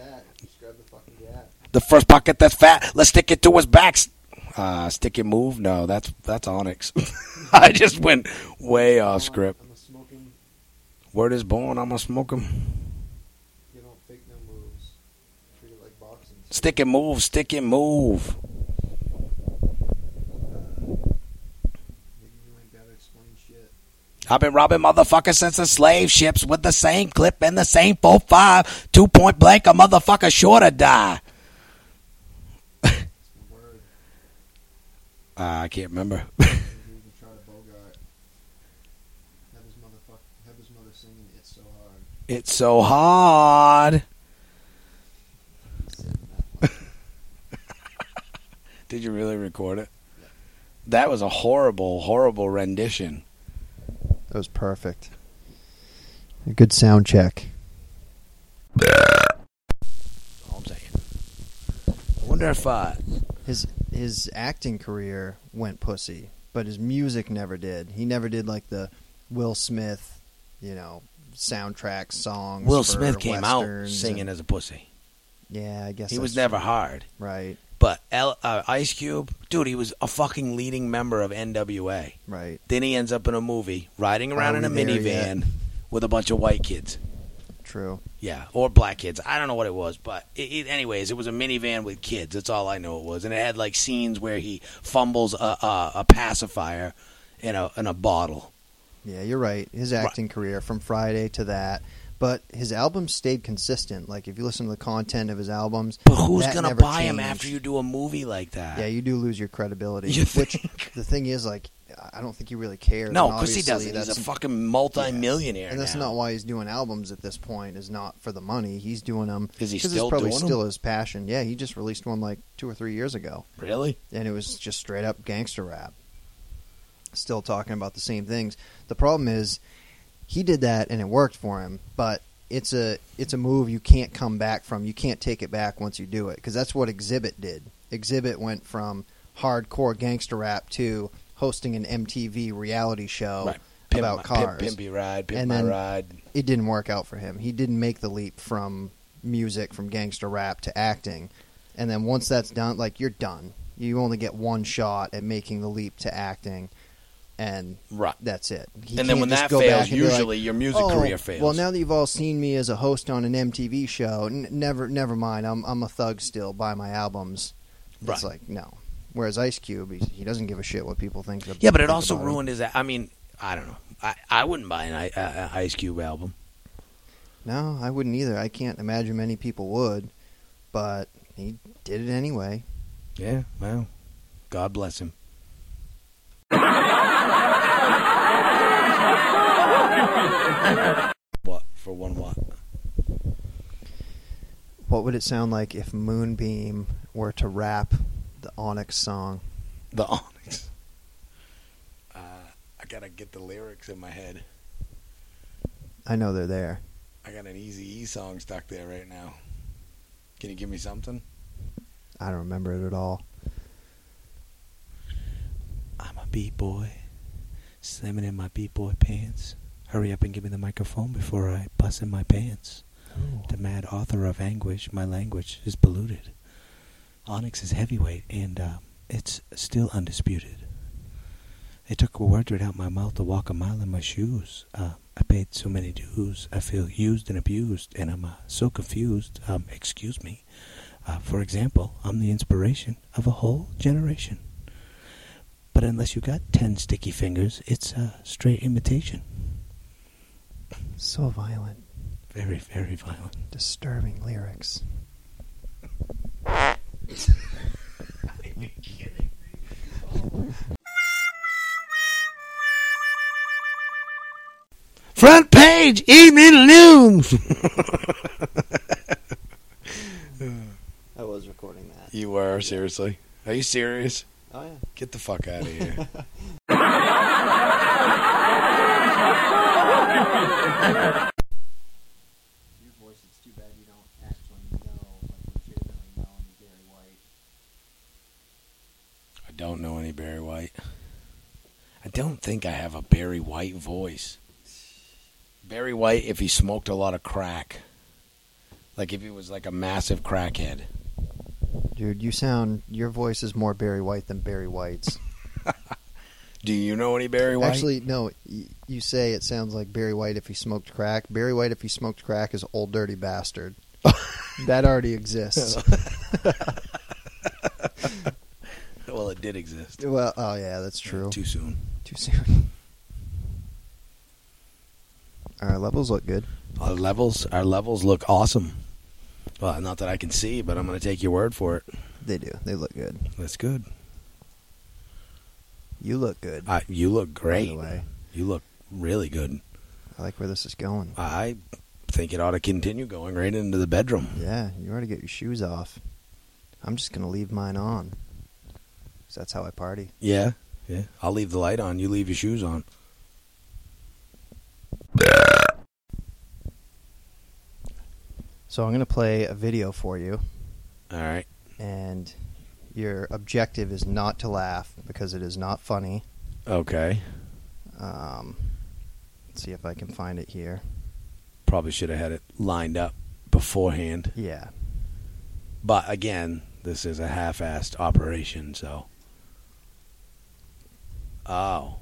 The first pocket that's fat. Let's stick it to his back. Stick and move? No, that's Onyx. I just went way off script. Word is born. I'm going to smoke him. You don't fake no moves. Treat it like boxing. Stick and move. Stick and move. I've been robbing motherfuckers since the slave ships with the same clip and the same 4.5. 2-point blank, a motherfucker sure to die. I can't remember. Have his mother singing It's So Hard. It's so hard. Did you really record it? Yeah. That was a horrible, horrible rendition. That was perfect. A good sound check. All I'm saying. I wonder if his acting career went pussy, but his music never did. He never did like the Will Smith, soundtrack songs. Will Smith came out singing as a pussy. Yeah, I guess he was never hard. Right. But Ice Cube, dude, he was a fucking leading member of NWA. Right. Then he ends up in a movie, riding around in a minivan with a bunch of white kids. True. Yeah, or black kids. I don't know what it was, but anyways, it was a minivan with kids. That's all I know it was. And it had like scenes where he fumbles a pacifier in a bottle. Yeah, you're right. His acting career from Friday to that. But his albums stayed consistent. Like, if you listen to the content of his albums, But who's that gonna never buy him changed. after you do a movie like that? Yeah, you do lose your credibility. You Which, the thing is, like, I don't think he really cares. No, And because he obviously doesn't. He's a that's- fucking multi-millionaire And that's now. not why he's doing albums at this point, is not for the money. He's doing them Is he because still it's probably doing 'em? still his passion. Yeah, he just released one like 2 or 3 years ago. Really? And it was just straight up gangster rap. Still talking about the same things. The problem is, he did that and it worked for him, but it's a move you can't come back from. You can't take it back once you do it, because that's what Exhibit did. Exhibit went from hardcore gangster rap to hosting an MTV reality show Right. about cars. Pimpy Ride, Pimp And My then Ride. It didn't work out for him. He didn't make the leap from music, from gangster rap to acting. And then once that's done, like, you're done. You only get one shot at making the leap to acting, and Right. that's it. He And then can't when just that go fails, back and be like, usually your music "Oh, career fails." Well, now that you've all seen me as a host on an MTV show, never mind. I'm a thug still. Buy my albums. Right. It's like, no. Whereas Ice Cube, he doesn't give a shit what people think. Yeah, but it think also about him. ruined his. I mean, I don't know. I wouldn't buy an Ice Cube album. No, I wouldn't either. I can't imagine many people would, but he did it anyway. Yeah, well, God bless him. What? For one what? What would it sound like if Moonbeam were to rap the Onyx song? The Onyx. I gotta get the lyrics in my head. I know they're there. I got an Eazy-E song stuck there right now. Can you give me something? I don't remember it at all. I'm a B-boy, slamming in my B-boy pants. Hurry up and give me the microphone before I bust in my pants. The mad author of anguish, my language is polluted. Onyx is heavyweight, and it's still undisputed. It took a word right out my mouth to walk a mile in my shoes. I paid so many dues. I feel used and abused, and I'm so confused. Excuse me. For example, I'm the inspiration of a whole generation. But unless you got 10 sticky fingers, it's a straight imitation. So violent. Very, very violent. Disturbing lyrics. Front page, evening news. I was recording that. You were? Seriously? Are you serious? Oh, yeah. Get the fuck out of here. Your voice, it's too bad you don't actually know, like, legitimately know any Barry White. I don't know any Barry White. I don't think I have a Barry White voice. Barry White, if he smoked a lot of crack. Like if he was like a massive crackhead. Dude, your voice is more Barry White than Barry White's. Do you know any Barry White? Actually, no. You say it sounds like Barry White if he smoked crack. Barry White if he smoked crack is Old Dirty Bastard. That already exists. Well, it did exist. Well, oh yeah, that's true. Too soon. Too soon. Our levels look good. Our levels look awesome. Well, not that I can see, but I'm going to take your word for it. They do. They look good. That's good. You look good. You look great. By the way. You look really good. I like where this is going. I think it ought to continue going right into the bedroom. Yeah, you ought to get your shoes off. I'm just going to leave mine on. 'Cause that's how I party. Yeah. I'll leave the light on. You leave your shoes on. So I'm going to play a video for you. All right. And your objective is not to laugh because it is not funny. Okay. Let's see if I can find it here. Probably should have had it lined up beforehand. Yeah. But again, this is a half-assed operation, so. Oh.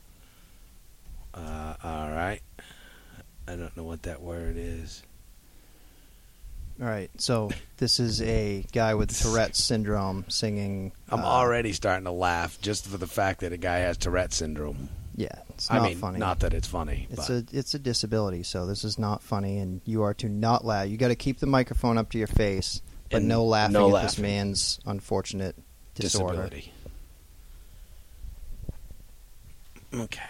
All right. I don't know what that word is. All right, so this is a guy with Tourette's syndrome singing. I'm already starting to laugh just for the fact that a guy has Tourette's syndrome. Yeah, It's I not mean, funny. not that it's funny. It's a disability, so this is not funny, and you are to not laugh. You got to keep the microphone up to your face, but And no laughing no at laughing. this man's unfortunate disorder. Disability. Okay.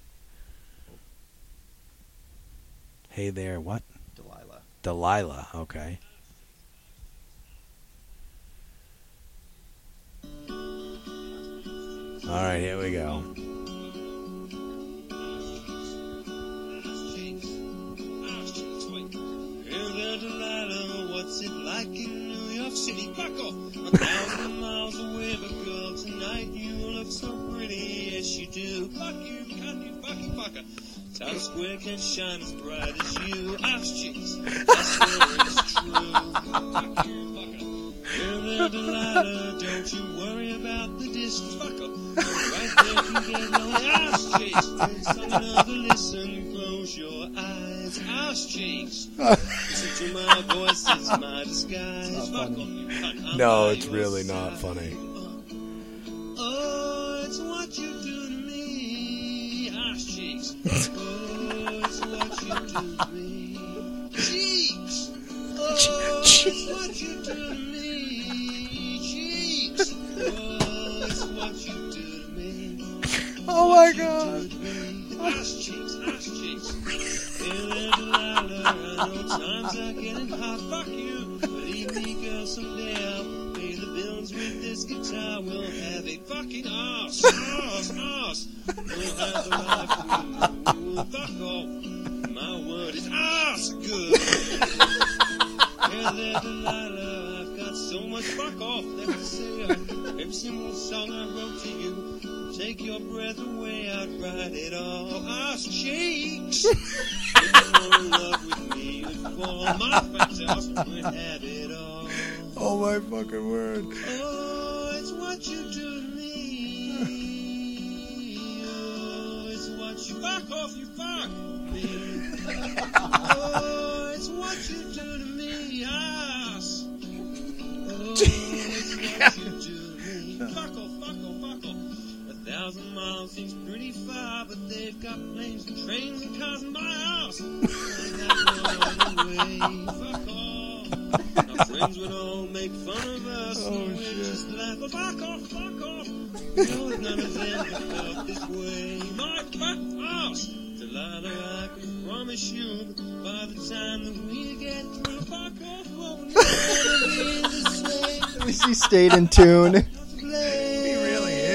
Hey there, what? Delilah, okay. All right, here we go. What's it like in New York City? Fuck off! 1,000 miles away, but girl, tonight you look so pretty. Yes, you do. Fuck you, cunt, you fucking fucker. Times Square can't shine as bright as you. Ass cheeks, that story's true. Fuck you, fucker. Well, there, Delilah, don't you worry about the distance. Fuck off. Right there can get no ass cheeks. Another listen, close your eyes. Ass cheeks. Listen to my voice, it's my disguise. Fuck off, you cunt. I'm No, by it's your really side. not funny. Oh, it's what you do to me. Ass cheeks. Oh, it's what you do to me. Cheeks. Oh, it's what you do to me. Cheeks. Oh, it's what you do to me. Oh my God. Ass cheeks, ass cheeks. Hey there, Delilah, I know times are getting hot. Fuck you. Believe me, girl, someday I'll pay the bills with this guitar. We'll have a fucking arse. We'll have the life we knew. Fuck off. My word is arse good. Hey there, Delilah, I've got so much fuck off left to say. Every single song I wrote to you. Take your breath away, I'd write it all. Ass cheeks. If you're in love with me, you'd fall my face off and have it all. Oh my fucking word. Oh, it's what you do to me. Oh, it's what you fuck off, you fuck me. Oh, it's what you do to me, ass. Oh, it's what you do to me. Fuck off, fuck off, fuck off. 1,000 miles seems pretty far, but they've got planes and trains and cars in my house. I got no other way. Fuck off. Our friends would all make fun of us, and we'd just laugh. Oh, fuck off, fuck off. No, none of them have felt this way. My fat ass. Delilah, I can promise you, by the time that we get through, fuck off, we'll never be the same. At least he stayed in tune. He really is.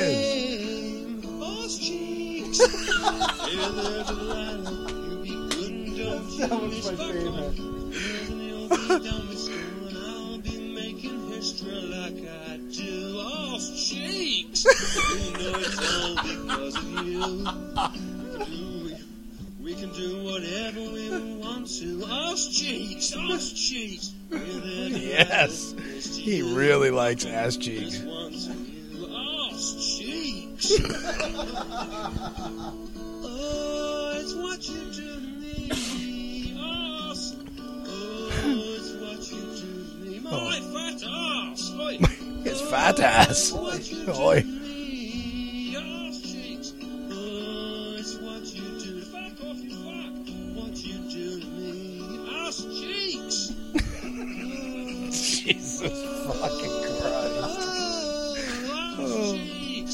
That was my favorite. I'll be making history like I do. Ass cheeks. You know it's all because of you. We can do whatever we want to. Ass cheeks, ass cheeks. Yes. He really likes ass cheeks. Ass cheeks. Oh, it's what you do to me. Ass. Oh, it's what you do to me. My fat ass. Oi. His fat ass. Oi. Ass cheeks. Oh, it's what you do. Fuck off, you fuck. What you do to me. Ass cheeks. Jesus fucking Christ. Ass cheeks.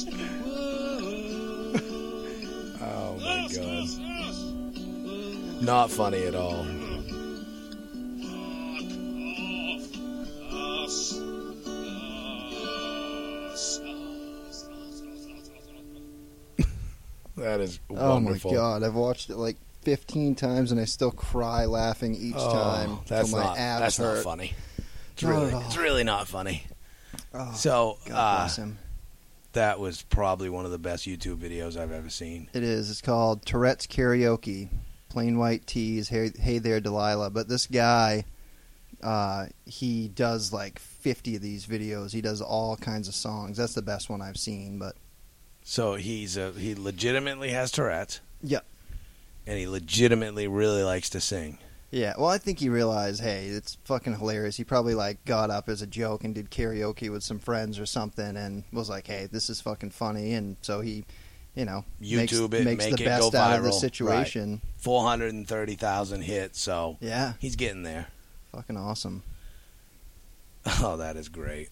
Oh my God. Not funny at all. That is wonderful. Oh my God, I've watched it like 15 times and I still cry laughing each time. That's till my not. abs That's hurt. not funny. It's Not really. at all. It's really not funny. Oh, So, God bless him. that was probably one of the best YouTube videos I've ever seen. It is. It's called Tourette's Karaoke. Plain white tees. Hey there, Delilah. But this guy, he does like 50 of these videos. He does all kinds of songs. That's the best one I've seen. But So he legitimately has Tourette's. yeah, And he legitimately really likes to sing. yeah. Well, I think he realized, hey, it's fucking hilarious. He probably like got up as a joke and did karaoke with some friends or something, and was like, hey, this is fucking funny. And so he YouTube it, makes make the it best go out of the viral. situation. Right. 430,000 hits, so yeah, he's getting there. Fucking awesome. Oh, that is great.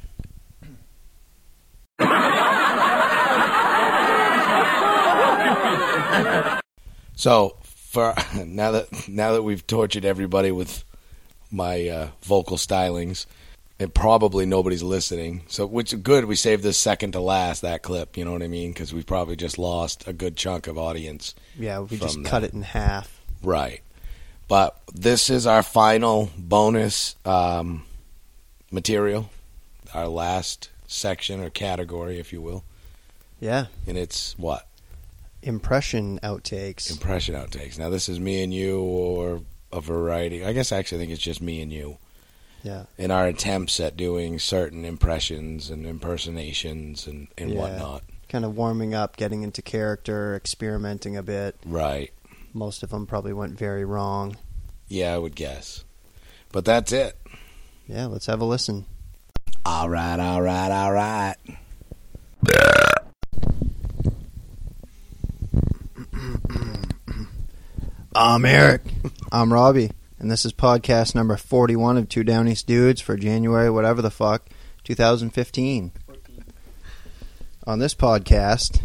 So for now that we've tortured everybody with my vocal stylings, and probably nobody's listening. So which is good. We saved this second to last, that clip. You know what I mean? Because we probably just lost a good chunk of audience. Yeah, we just cut it in half. Right. But this is our final bonus material, our last section or category, if you will. Yeah. And it's what? Impression outtakes. Impression outtakes. Now, this is me and you or a variety. I guess actually I think it's just me and you. Yeah. In our attempts at doing certain impressions and impersonations and whatnot. Kind of warming up, getting into character, experimenting a bit. Right. Most of them probably went very wrong. Yeah, I would guess. But that's it. Yeah, let's have a listen. All right, all right, all right. I'm Eric. I'm Robbie. And this is podcast number 41 of Two Down East Dudes for January, whatever the fuck, 2015. 14. On this podcast,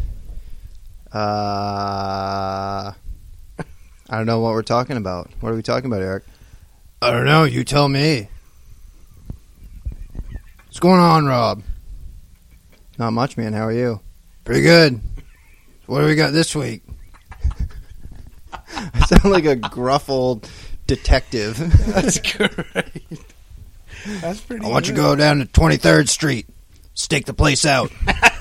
I don't know what we're talking about. What are we talking about, Eric? I don't know. You tell me. What's going on, Rob? Not much, man. How are you? Pretty good. What do we got this week? I sound like a gruff old detective. That's great. That's pretty I want you to go down to 23rd Street. Stake the place out.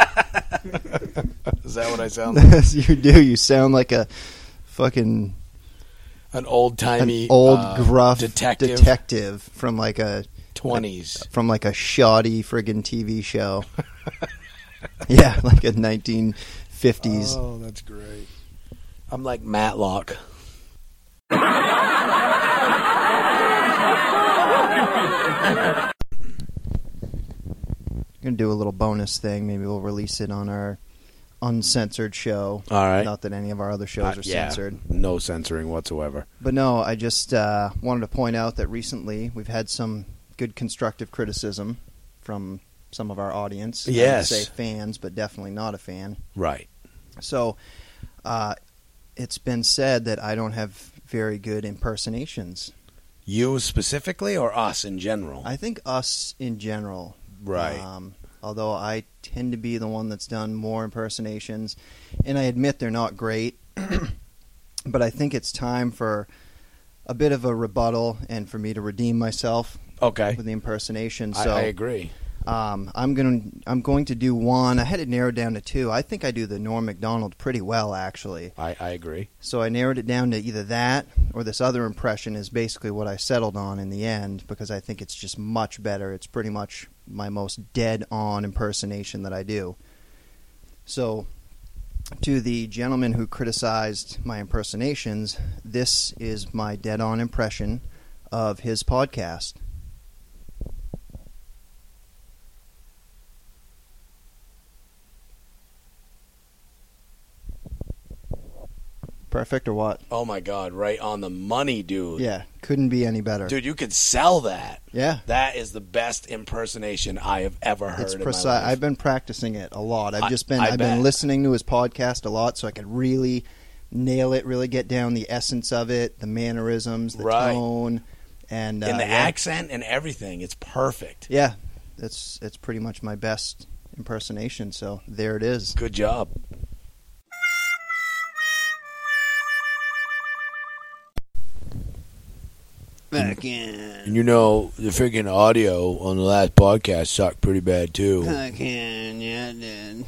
Is that what I sound like? You do. You sound like a fucking... An old-timey... gruff detective from like a... 20s. From like a shoddy friggin' TV show. Yeah, like a 1950s. Oh, that's great. I'm like Matlock. I'm going to do a little bonus thing. Maybe we'll release it on our uncensored show. All right. Not that any of our other shows are censored. No censoring whatsoever. But no, I just wanted to point out that recently we've had some good constructive criticism from some of our audience. Yes. I would say fans, but definitely not a fan. Right. So it's been said that I don't have very good impersonations. You specifically or us in general? I think us in general. Right. Although I tend to be the one that's done more impersonations, and I admit they're not great, but I think it's time for a bit of a rebuttal and for me to redeem myself. Okay. With the impersonation. So I agree. I'm going to do one. I had it narrowed down to two. I think I do the Norm Macdonald pretty well, actually. I agree. So I narrowed it down to either that or this other impression is basically what I settled on in the end because I think it's just much better. It's pretty much my most dead-on impersonation that I do. So to the gentleman who criticized my impersonations, this is my dead-on impression of his podcast. Perfect or what? Oh my God, right on the money, dude. Yeah, couldn't be any better. Dude, you could sell that. Yeah. That is the best impersonation I have ever heard in my life. I've been practicing it a lot. I've been listening to his podcast a lot so I could really nail it, really get down the essence of it, the mannerisms, the tone, and the accent and everything. It's perfect. Yeah. It's pretty much my best impersonation, so there it is. Good job. Back in. And you know, the freaking audio on the last podcast sucked pretty bad, too. Back in, yeah, it did.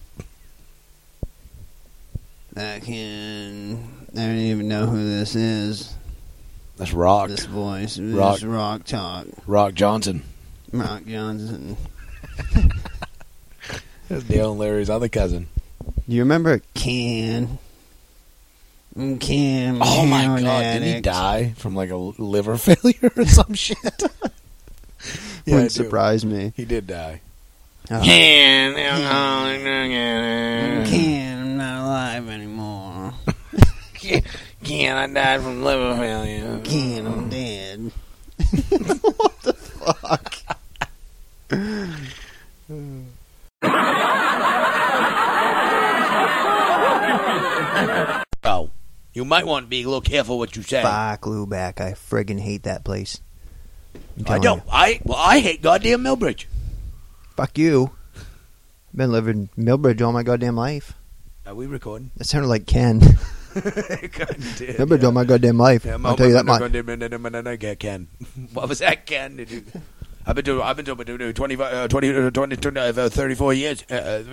Back in. I don't even know who this is. That's Rock. This voice. This Rock talk. Rock Johnson. Rock Johnson. That's Dale and Larry's other cousin. Do you remember Ken? Oh my God! Did he die from like a liver failure or some shit? Wouldn't surprise me. He did die. Ken, I'm not alive anymore. Ken, I died from liver failure. Ken, I'm dead. What the fuck? Oh, you might want to be a little careful what you say. Fuck Lubac. I friggin' hate that place. I don't. I hate goddamn Millbridge. Fuck you. I've been living in Millbridge all my goddamn life. Are we recording? That sounded like Ken. Millbridge all my goddamn life. Yeah, I'll tell you that much. Ken. What was that, Ken? Did you? I've been doing 34 years.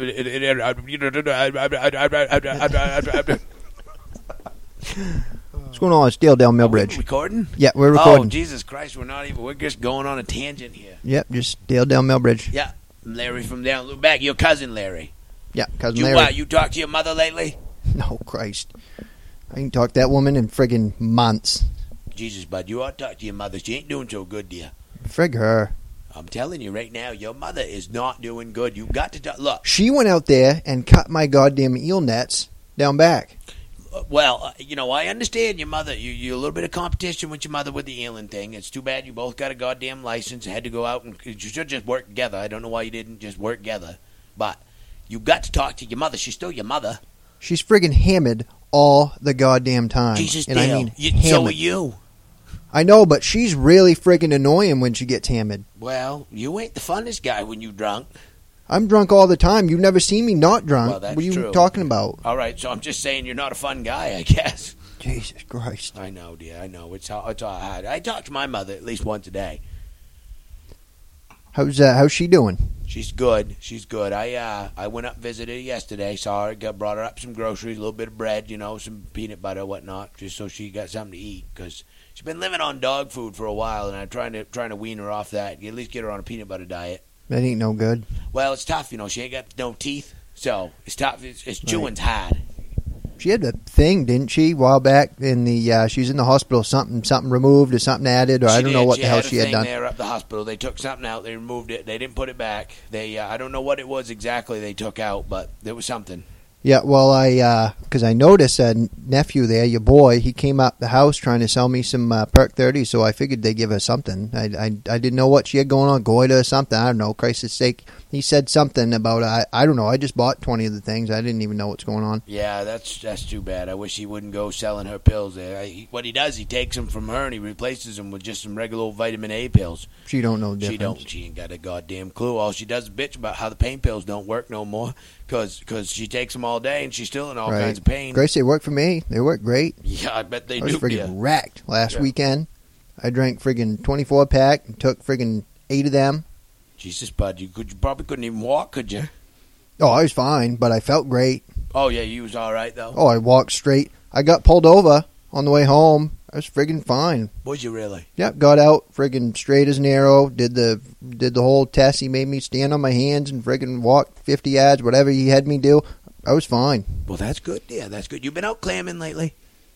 What's going on? It's Dale Millbridge. Recording? Yeah, we're recording. Oh, Jesus Christ, we're just going on a tangent here. Yep, just Dale Millbridge. Yeah, Larry from down back. Your cousin Larry. Yeah, cousin Larry. You talked to your mother lately? No, Christ. I ain't talked to that woman in friggin' months. Jesus, bud, you ought to talk to your mother. She ain't doing so good, dear. Frig her. I'm telling you right now, your mother is not doing good. You got to look. She went out there and cut my goddamn eel nets down back. Well, I understand your mother. You a little bit of competition with your mother with the eeling thing. It's too bad you both got a goddamn license. Had to go out and you should just work together. I don't know why you didn't just work together. But you got to talk to your mother. She's still your mother. She's friggin' hammered all the goddamn time. Jesus, and Dale. I mean So hammered. are you. I know, but she's really friggin' annoying when she gets hammered. Well, you ain't the funnest guy when you drunk. I'm drunk all the time. You've never seen me not drunk. Well, that's what are you true. talking about? All right, so I'm just saying you're not a fun guy, I guess. Jesus Christ. I know, dear. I know. It's all hard. I talk to my mother at least once a day. How's she doing? She's good. She's good. I went up and visited her yesterday. Saw her. Brought her up some groceries, a little bit of bread, some peanut butter, whatnot, just so she got something to eat. Because she's been living on dog food for a while, and I'm trying to wean her off that. At least get her on a peanut butter diet. That ain't no good. Well, it's tough. She ain't got no teeth, so it's tough. It's chewing's hard. She had a thing, didn't she, a while back? She was in the hospital. Something removed or something added, or I don't know what the hell she had done. There up the hospital. They took something out. They removed it. They didn't put it back. I don't know what it was exactly they took out, but there was something. Yeah, well, because I noticed a nephew there, your boy, he came up the house trying to sell me some Perk 30, so I figured they'd give her something. I didn't know what she had going on, goiter or something. I don't know, Christ's sake. He said something about, I don't know, I just bought 20 of the things. I didn't even know what's going on. Yeah, that's too bad. I wish he wouldn't go selling her pills there. What he does, he takes them from her and he replaces them with just some regular old vitamin A pills. She don't know the difference. She ain't got a goddamn clue. All she does is bitch about how the pain pills don't work no more because she takes them all day and she's still in all kinds of pain. Grace, they work for me. They work great. Yeah, I bet they do. I was friggin' wrecked last weekend. I drank friggin' 24-pack and took friggin' 8 of them. Jesus, bud, you probably couldn't even walk, could you? Oh, I was fine, but I felt great. Oh, yeah, you was all right, though? Oh, I walked straight. I got pulled over on the way home. I was friggin' fine. Was you really? Yep, got out friggin' straight as an arrow, did the whole test. He made me stand on my hands and friggin' walk 50 yards, whatever he had me do. I was fine. Well, that's good. Yeah, that's good. You been out clamming lately?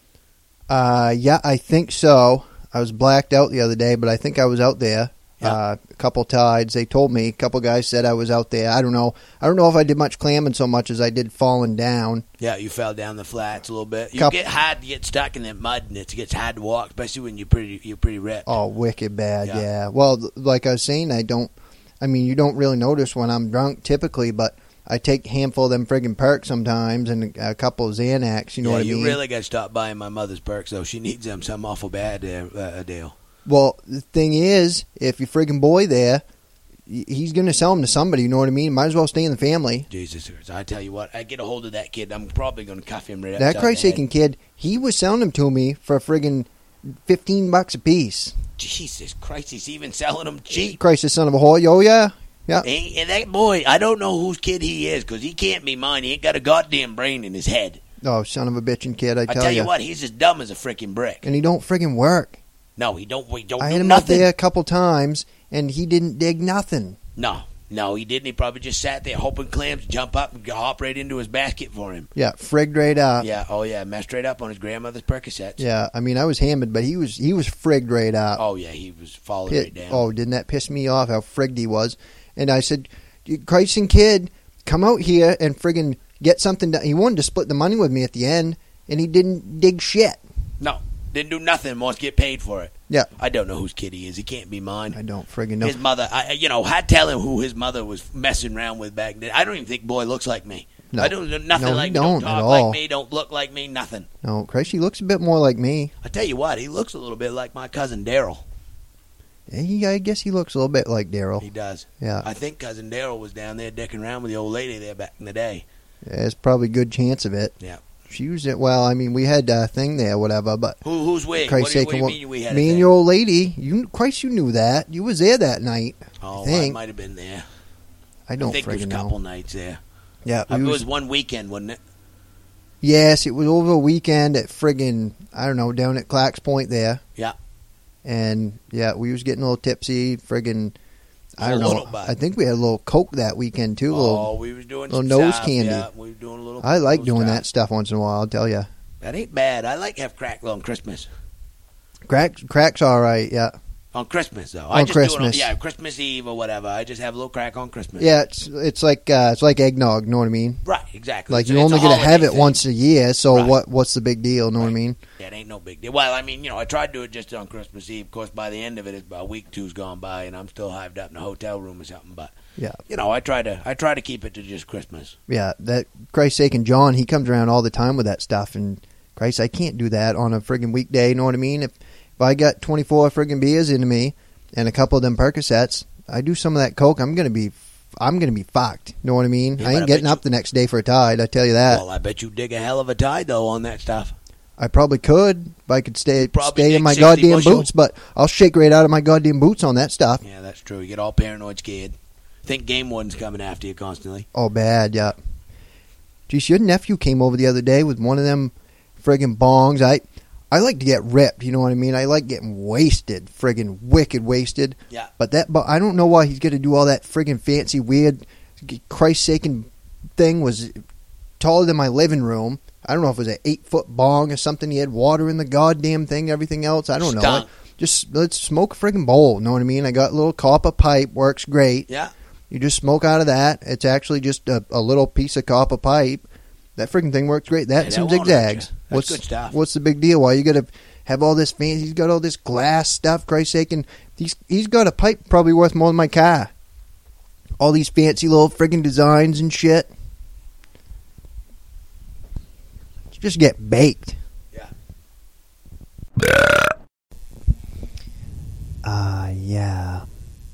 Yeah, I think so. I was blacked out the other day, but I think I was out there. A couple tides. They told me. A couple guys said I was out there. I don't know. I don't know if I did much clamming so much as I did falling down. Yeah, you fell down the flats a little bit. You get hard to get stuck in that mud, and it gets hard to walk, especially when you're pretty ripped. Oh, wicked bad. Yeah. Well, like I was saying, you don't really notice when I'm drunk typically, but I take a handful of them friggin' Perks sometimes and a couple of Xanax. You know what I mean? You really got to stop buying my mother's Perks though. She needs them some awful bad, Dale. Well, the thing is, if your friggin' boy there, he's going to sell them to somebody, you know what I mean? Might as well stay in the family. Jesus, I tell you what, I get a hold of that kid, I'm probably going to cuff him right up. That Christ-taking kid, he was selling them to me for friggin' $15 a piece. Jesus Christ, he's even selling them cheap. Christ, the son of a whore, oh yeah. Yeah. And that boy, I don't know whose kid he is, because he can't be mine. He ain't got a goddamn brain in his head. Oh, son of a bitchin' kid, I tell you. I tell you what, he's as dumb as a freaking brick. And he don't friggin' work. No, he don't. We don't. I do had him nothing. out there a couple times, and he didn't dig nothing. No, he didn't. He probably just sat there hoping clams jump up and hop right into his basket for him. Yeah, frigged right up. Yeah, oh yeah, messed right up on his grandmother's Percocets. Yeah, I mean, I was hammered, but he was frigged right up. Oh yeah, he was falling right down. Oh, didn't that piss me off how frigged he was? And I said, Christ and kid, come out here and friggin' get something done. He wanted to split the money with me at the end, and he didn't dig shit. No, didn't do nothing. Wants to get paid for it. Yeah. I don't know whose kid he is. He can't be mine. I don't friggin' know. His mother, I'd tell him who his mother was messing around with back then. I don't even think boy looks like me. No. I don't nothing No, like he me. Don't don't at talk all. like me. Don't look like me. Nothing. No, Christ, he looks a bit more like me. I tell you what, he looks a little bit like my cousin Daryl. I guess he looks a little bit like Daryl. He does. Yeah. I think cousin Daryl was down there dicking around with the old lady there back in the day. Yeah, there's probably a good chance of it. Yeah. She was it. Well, I mean, we had a thing there, whatever. But Who's we? Christ's What do sake, you mean we had a me and thing? your old lady. Christ, you knew that. You was there that night. Oh, I think. might have been there. I don't think it was a friggin' couple know. nights there. Yeah, It was one weekend, wasn't it? Yes, it was over a weekend at friggin', I don't know, down at Clacks Point there. Yeah. And yeah, we was getting a little tipsy, friggin'. I don't A know. little bit. I think we had a little Coke that weekend too. We was doing little some nose stuff, candy. Yeah, we were doing a little. I like little doing stuff. that stuff once in a while. I'll tell you. That ain't bad. I like to have crack on Christmas. Crack's all right. Yeah. On Christmas though. On I just do it Christmas. Christmas Eve or whatever. I just have a little crack on Christmas. Yeah, it's like eggnog. Know what I mean? Right. Exactly. Like It's you a only get to holiday have it thing. once a year. So Right. what's the big deal? Know what I mean? That ain't no big deal. Well, I mean, I tried to do it just on Christmas Eve. Of course, by the end of it, it's about a week, two's gone by, and I'm still hived up in a hotel room or something. But Yeah. I try to keep it to just Christmas. Yeah. That Christ's sake, and John, he comes around all the time with that stuff, and Christ, I can't do that on a friggin' weekday. Know what I mean? If I got 24 friggin' beers into me and a couple of them Percocets, I do some of that Coke, I'm gonna be fucked. Know what I mean? Yeah, I but ain't I getting bet up the next day for a tide. I tell you that. Well, I bet you dig a hell of a tide though on that stuff. I probably could if I could stay probably in dig my 60 goddamn bushel. boots, but I'll shake right out of my goddamn boots on that stuff. Yeah, that's true. You get all paranoid, scared. Think game warden's coming after you constantly. Oh, bad, yeah. Geez, your nephew came over the other day with one of them friggin' bongs. I like to get ripped, you know what I mean? I like getting wasted, friggin' wicked wasted. Yeah. But I don't know why he's got to do all that friggin' fancy, weird, Christ-saking thing was taller than my living room. I don't know if it was an 8-foot bong or something. He had water in the goddamn thing, everything else. I don't know. Stunk. Just let's smoke a friggin' bowl, know what I mean? I got a little copper pipe, works great. Yeah. You just smoke out of that. It's actually just a little piece of copper pipe. That freaking thing works great. That and some that won't hurt zigzags. you. That's good stuff. What's the big deal? Why you got to have all this fancy? He's got all this glass stuff. Christ's sake, and he's got a pipe probably worth more than my car. All these fancy little friggin' designs and shit. Just get baked. Yeah. Yeah.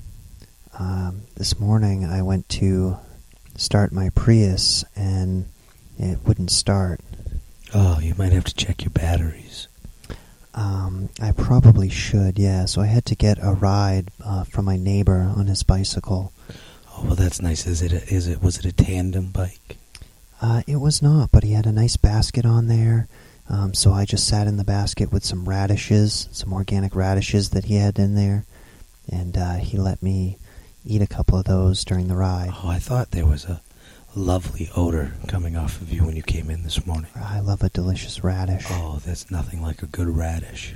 This morning I went to start my Prius and it wouldn't start. Oh, you might have to check your batteries. I probably should, yeah. So I had to get a ride from my neighbor on his bicycle. Oh, well, that's nice. Was it a tandem bike? It was not, but he had a nice basket on there. So I just sat in the basket with some radishes, some organic radishes that he had in there, and he let me eat a couple of those during the ride. Oh, I thought there was a lovely odor coming off of you when you came in this morning. I love a delicious radish. Oh, there's nothing like a good radish.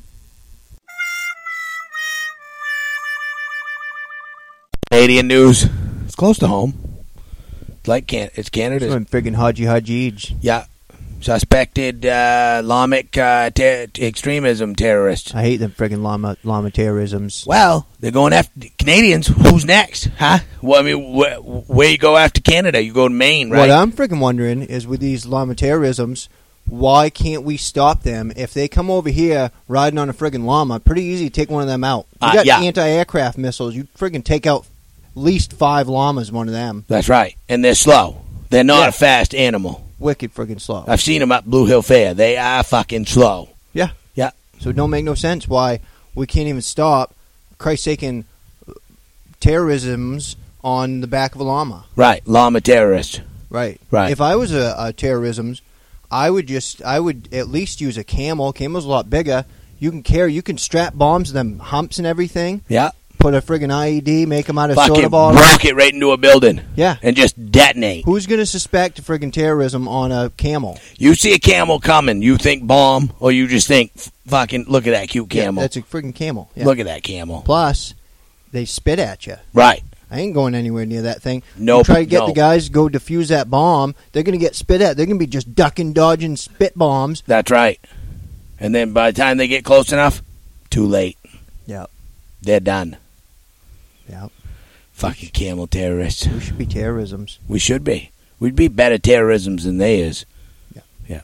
Canadian news. It's close to home. It's Canada. It's friggin' Haji. Yeah. Suspected Islamic extremism terrorist. I hate them friggin' llama terrorisms. Well, they're going after Canadians. Who's next? Huh? Well, I mean, where you go after Canada? You go to Maine, right? What I'm friggin' wondering is with these llama terrorisms, why can't we stop them? If they come over here riding on a friggin' llama, pretty easy to take one of them out. You got yeah. anti-aircraft missiles. You friggin' take out at least 5 llamas, one of them. That's right. And they're slow. They're not a fast animal. Wicked friggin' slow. I've seen them up Blue Hill Fair. They are fucking slow. Yeah. Yeah. So it don't make no sense why we can't even stop Christ-saking terrorisms on the back of a llama. Right. Llama terrorist. Right. Right. If I was a terrorisms, I would at least use a camel. Camel's a lot bigger. You can strap bombs to them humps and everything. Yeah. Put a friggin' IED, make them out of Fucking soda bottles. rocket right into a building. Yeah. And just detonate. Who's going to suspect friggin' terrorism on a camel? You see a camel coming, you think bomb, or you just think, fucking, look at that cute camel. Yeah, that's a friggin' camel. Yeah. Look at that camel. Plus, they spit at you. Right. I ain't going anywhere near that thing. Nope, You try to get no. the guys to go defuse that bomb, they're going to get spit at. They're going to be just ducking, dodging spit bombs. That's right. And then by the time they get close enough, too late. Yep. They're done. Yep. Fucking camel terrorists. We should be terrorisms. We should be. We'd be better terrorisms than they is. Yeah.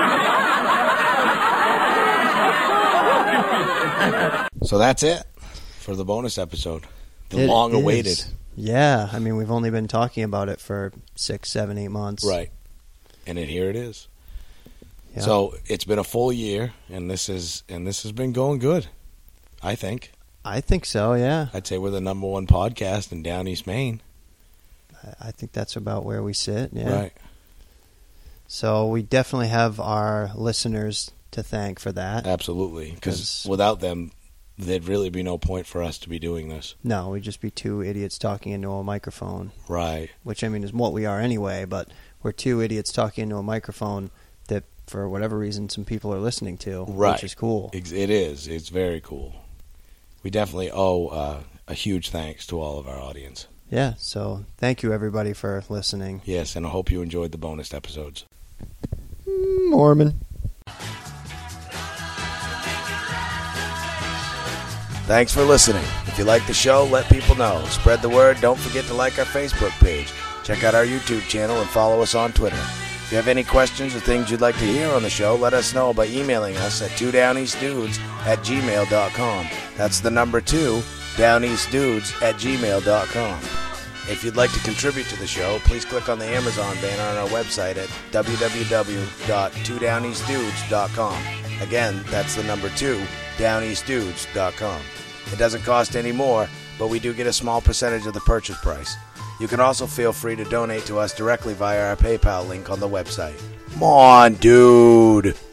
So that's it for the bonus episode. The It long-awaited. is. Yeah, I mean, we've only been talking about it for 6, 7, 8 months. Right. And here it is. Yeah. So it's been a full year, and this has been going good, I think. I think so, yeah. I'd say we're the number one podcast in Down East Maine. I think that's about where we sit, yeah. Right. So we definitely have our listeners to thank for that. Absolutely. Because without them, there'd really be no point for us to be doing this. No, we'd just be two idiots talking into a microphone. Right. Which, I mean, is what we are anyway, but we're two idiots talking into a microphone that, for whatever reason, some people are listening to, Right. which is cool. It is. It's very cool. We definitely owe a huge thanks to all of our audience. Yeah, so thank you, everybody, for listening. Yes, and I hope you enjoyed the bonus episodes. Mormon. Thanks for listening. If you like the show, let people know. Spread the word. Don't forget to like our Facebook page. Check out our YouTube channel and follow us on Twitter. If you have any questions or things you'd like to hear on the show, let us know by emailing us at 2downeastdudes@gmail.com. That's the number 2, downeastdudes@gmail.com. If you'd like to contribute to the show, please click on the Amazon banner on our website at www.2downeastdudes.com. Again, that's the number 2, downeastdudes.com. It doesn't cost any more, but we do get a small percentage of the purchase price. You can also feel free to donate to us directly via our PayPal link on the website. Come on, dude.